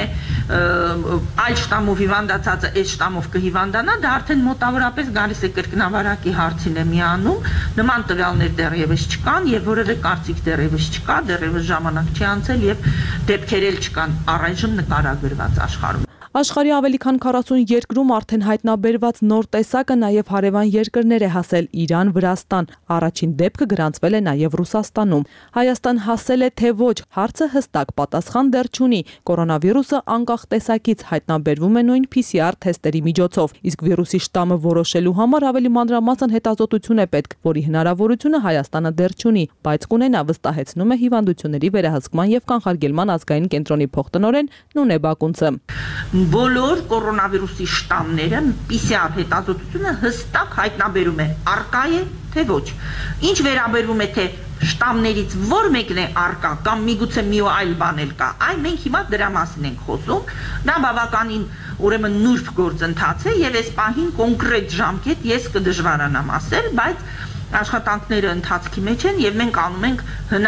այլ շտամով հիվանդացածը այս շտամով կհիվանդանա, դա արդեն մոտավորապես գալիս է կրկնավարակի հարցին է միանում, նման տվյալներ դեռևս չկան եւ որևէ կարծիք դեռևս չկա, դեռևս ժամանակ չի անցել եւ դեպքեր էլ չկան առայժմ նկարագրված աշխարհում։ Աշխարհի ավելի քան 40 երկրում արդեն հայտնաբերված նոր տեսակը նաև հարևան երկրներ է հասել՝ Իրան, Վրաստան։ Առաջին դեպքը գրանցվել է նաև Ռուսաստանում։ Հայաստան հասել է թե ոչ, հարցը հստակ պատասխան դեռ չունի։ Կորոնավիրուսը անկախ տեսակից հայտնաբերվում է նույն PCR թեստերի միջոցով, իսկ վիրուսի շտամը որոշելու համար ավելի մանրամասն հետազոտություն է պետք, որի հնարավորությունը Հայաստանը դեռ չունի, բայց կունենա, վստահեցնում է Հիվանդությունների վերահսկման եւ կանխարգելման ազգային կենտրոնի փոխտնօրեն Նունե Բակունցը։ Բոլոր կորոնավիրուսի շտամները PCR հետազոտությունը հստակ հայտնաբերում է արկա է թե ոչ։ Ինչ վերաբերվում է թե շտամներից որ մեկն է արկա կամ միգուցե մի այլ բան էլ կա, այն մենք հիմա դրա մասին ենք խոսում։ Դա բավականին ուրեմն նուրբ գործընթաց է եւ այս պահին կոնկրետ ժամկետ ես կդժվարանամ ասել, բայց աշխատանքները ընթացքի մեջ են եւ մենք անում ենք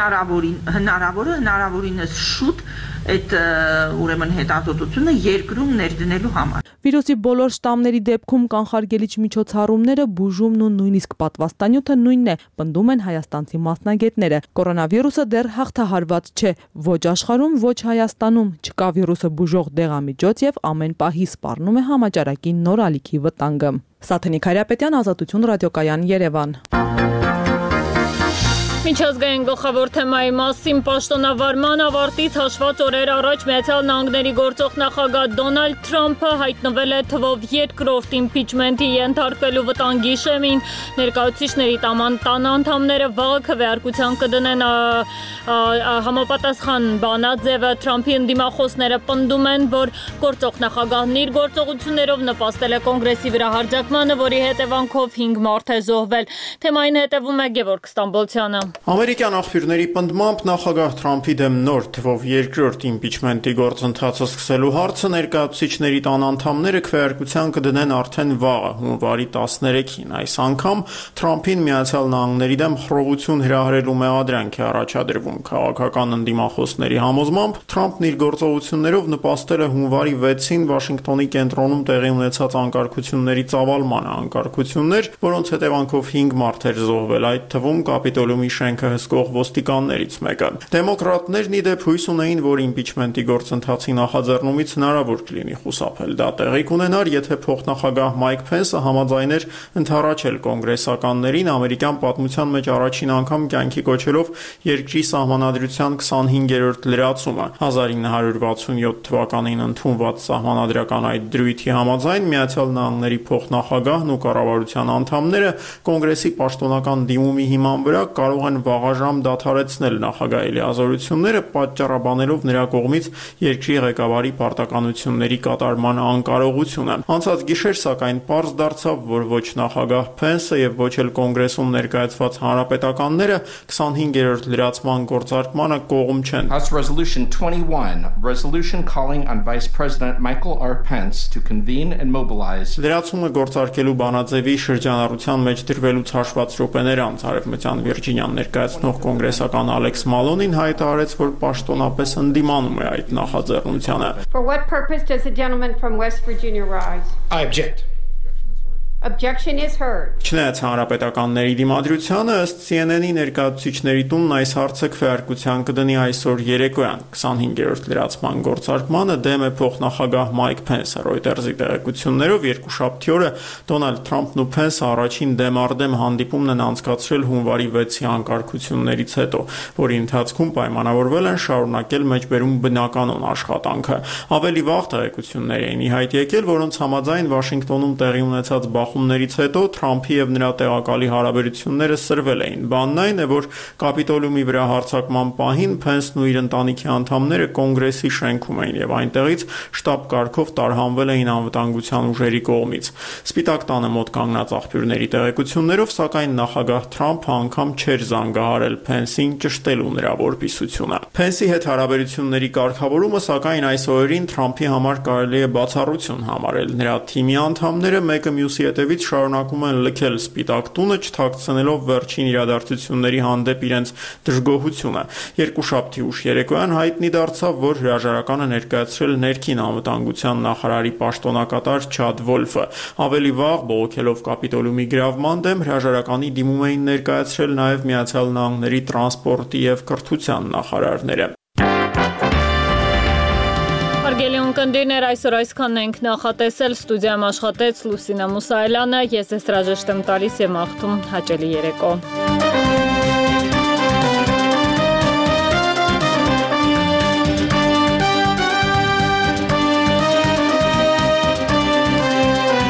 հնարավորինս շուտ այդ ուրեմն հետազոտությունը երկրում ներդնելու համար։ Վիրուսի բոլոր շտամների դեպքում կանխարգելիչ միջոցառումները, բուժումն ու նույնիսկ պատվաստանյութը նույնն է, պնդում են հայաստանցի մասնագետները։ Կորոնավիրուսը դեռ հաղթահարված չէ, ոչ աշխարհում, ոչ Հայաստանում, չկա վիրուսը բուժող դեղամիջոց եւ ամեն պահի սպառնում է համաճարակի նոր ալիքի վտանգը։ Սաթենիկ Հայրապետյան, Ազատություն ռադիոկայան, Երևան։ Միջազգային գլխավոր թեմայի մասին պաշտոնավարման ավարտից հաշված օրեր առաջ Միացյալ Նահանգների գործող նախագահ Դոնալդ Թրամփը հայտնվել է թվով երկրորդ իմպիչմենտի ենթարկվելու վտանգի շեմին։ Ներկայացուցիչների տան անդամները վաղը քվեարկության կդնեն համապատասխան բանաձևը։ Թրամփի ընդդիմախոսները պնդում են, որ գործող նախագահն իր գործողություններով նպաստել է կոնգրեսի վրա հարձակմանը, որի հետևանքով 5 մարդ է զոհվել։ Թեմային հետևում է Գևորգ Ստամբոլցյանը։ Ամերիկյան աղբյուրների պնդմամբ նախագահ Թրամփի դեմ նոր թվով երկրորդ իմպիչմենտի գործընթացը սկսելու հարցը ներկայացուցիչների տան անդամները քվեարկության կդնեն արդեն վաղը, հունվարի 13-ին։ Այս անգամ Թրամփին Միացյալ Նահանգների դեմ խռովություն հրահրելու մեղադրանք է առաջադրվում։ Քաղաքական ընդդիմախոսների համոզմամբ Թրամփն իր գործողություններով նպաստել է հունվարի 6-ին Վաշինգտոնի կենտրոնում տեղի ունեցած անկարգությունների ծավալմանը, անկարգություններ, որոնց հետևանքով 5 մարդ էր զոհվել, այդ թվում Կապիտոլիումի շենքը հսկող ոստիկաններից մեկը։ Դեմոկրատներն ի դեպ հույս ունեին, որ իմպիչմենտի գործընթացի նախաձեռնումից հնարավոր կլինի խուսափել։ Դա տեղի կունենար, եթե փոխնախագահ Մայք Փենսը համաձայներ ընդառաջել կոնգրեսականներին ամերիկյան պատմության մեջ առաջին անգամ կյանքի կոչելով երկրի սահմանադրության 25-րդ լրացումը։ 1967 թվականին ընդունված սահմանադրական այդ դրույթի համաձայն Միացյալ Նահանգների փոխնախագահն ու կառավարության անդամները կոնգրեսի պաշտոնական դիմումի հիման վրա կարող են վաղաժամ դադարեցնել նախագահի լիազորությունները, պատճառաբանելով նրա կողմից երկրի ղեկավարի պարտականությունների կատարման անկարողությունը։ Անցած գիշեր, սակայն, պարզ դարձավ, որ ոչ նախագահ Փենսը եւ ոչ էլ կոնգրեսում ներկայացված հանրապետականները 25-րդ լրացման գործարկմանը կողմ չեն։ House Resolution 21, resolution calling on Vice President Michael R. Pence to convene and mobilize. Լրացումը գործարկելու բանաձևի շրջանառության մեջ դրվելուց հաշված րոպեներ անց Արևմտյան Վիրջինիան ներկայացնող կոնգրեսական Ալեքս Մալոնին հայտարարեց, որ պաշտոնապես ընդդիմանում է այդ նախաձեռնությանը։ For what purpose does the gentleman from West Virginia rise? I object. Objection is heard. Չնայած հանրապետականների դիմադրությանը, ըստ CNN-ի ներկայացուցիչների տունն այս հարցը քվեարկության կդնի այսօր երեկոյան 25-րդ լրացման գործարկմանը դեմ է փոխնախագահ Մայք Փենսը։ Reuters-ի տեղեկություններով երկուշաբթի օրը Դոնալդ Թրամփն ու Փենսը առաջին դեմ-արդեմ հանդիպումն են անցկացրել հունվարի 6-ի անկարգություններից հետո, որի ընթացքում պայմանավորվել են շարունակել մեջբերում բնականոն աշխատանքը։ Ավելի վաղ տեղեկություններ էին ի հայտ եկել, որոնց համաձայն Վաշինգտոնում տեղի ունեցած բախումներից հետո Թրամփի եւ նրա տեղակալի հարաբերությունները սրվել էին։ Բանն այն է, որ Կապիտոլիումի վրա հարձակման պահին Փենսն ու իր ընտանիքի անդամները կոնգրեսի շենքում էին եւ այնտեղից շտաբ կարգով տարհանվել էին անվտանգության ուժերի կողմից։ Սպիտակ տանը մոտ կանգնած աղբյուրների տեղեկություններով, սակայն նախագահ Թրամփը անգամ չէր զանգահարել Փենսին ճշտելու նրա որպիսությունը։ Փենսի հետ հարաբերությունների կարգավորումը, սակայն, այս օրերին Թրամփի համար կարելի է բացառություն համարել։ Նրա թիմի անդամները մեկը մյուսի հետևից շարունակում են լքել Սպիտակ տունը, չթաքցնելով վերջին իրադարձությունների հանդեպ իրենց դժգոհությունը։ Երկուշաբթի ուշ երեկոյան հայտնի դարձավ, որ հրաժարականը ներկայացրել ներքին անվտանգության նախարարի պաշտոնակատար Չադ Վոլֆը։ Ավելի վաղ, բողոքելով Կապիտոլիումի գրավման դեմ, հրաժարականի դիմում էին ներկայացրել նաև Միացյալ Նահանգների տրանսպորտի եւ կրթության նախարարները։ Հարգելի ունկնդիրներ, այսօր այսքանն ենք նախատեսել, ստուդիայում աշխատեց Լուսինա Մուսայելյանը, ես հրաժեշտ եմ տալիս եւ մաղթում հաճելի երեկո։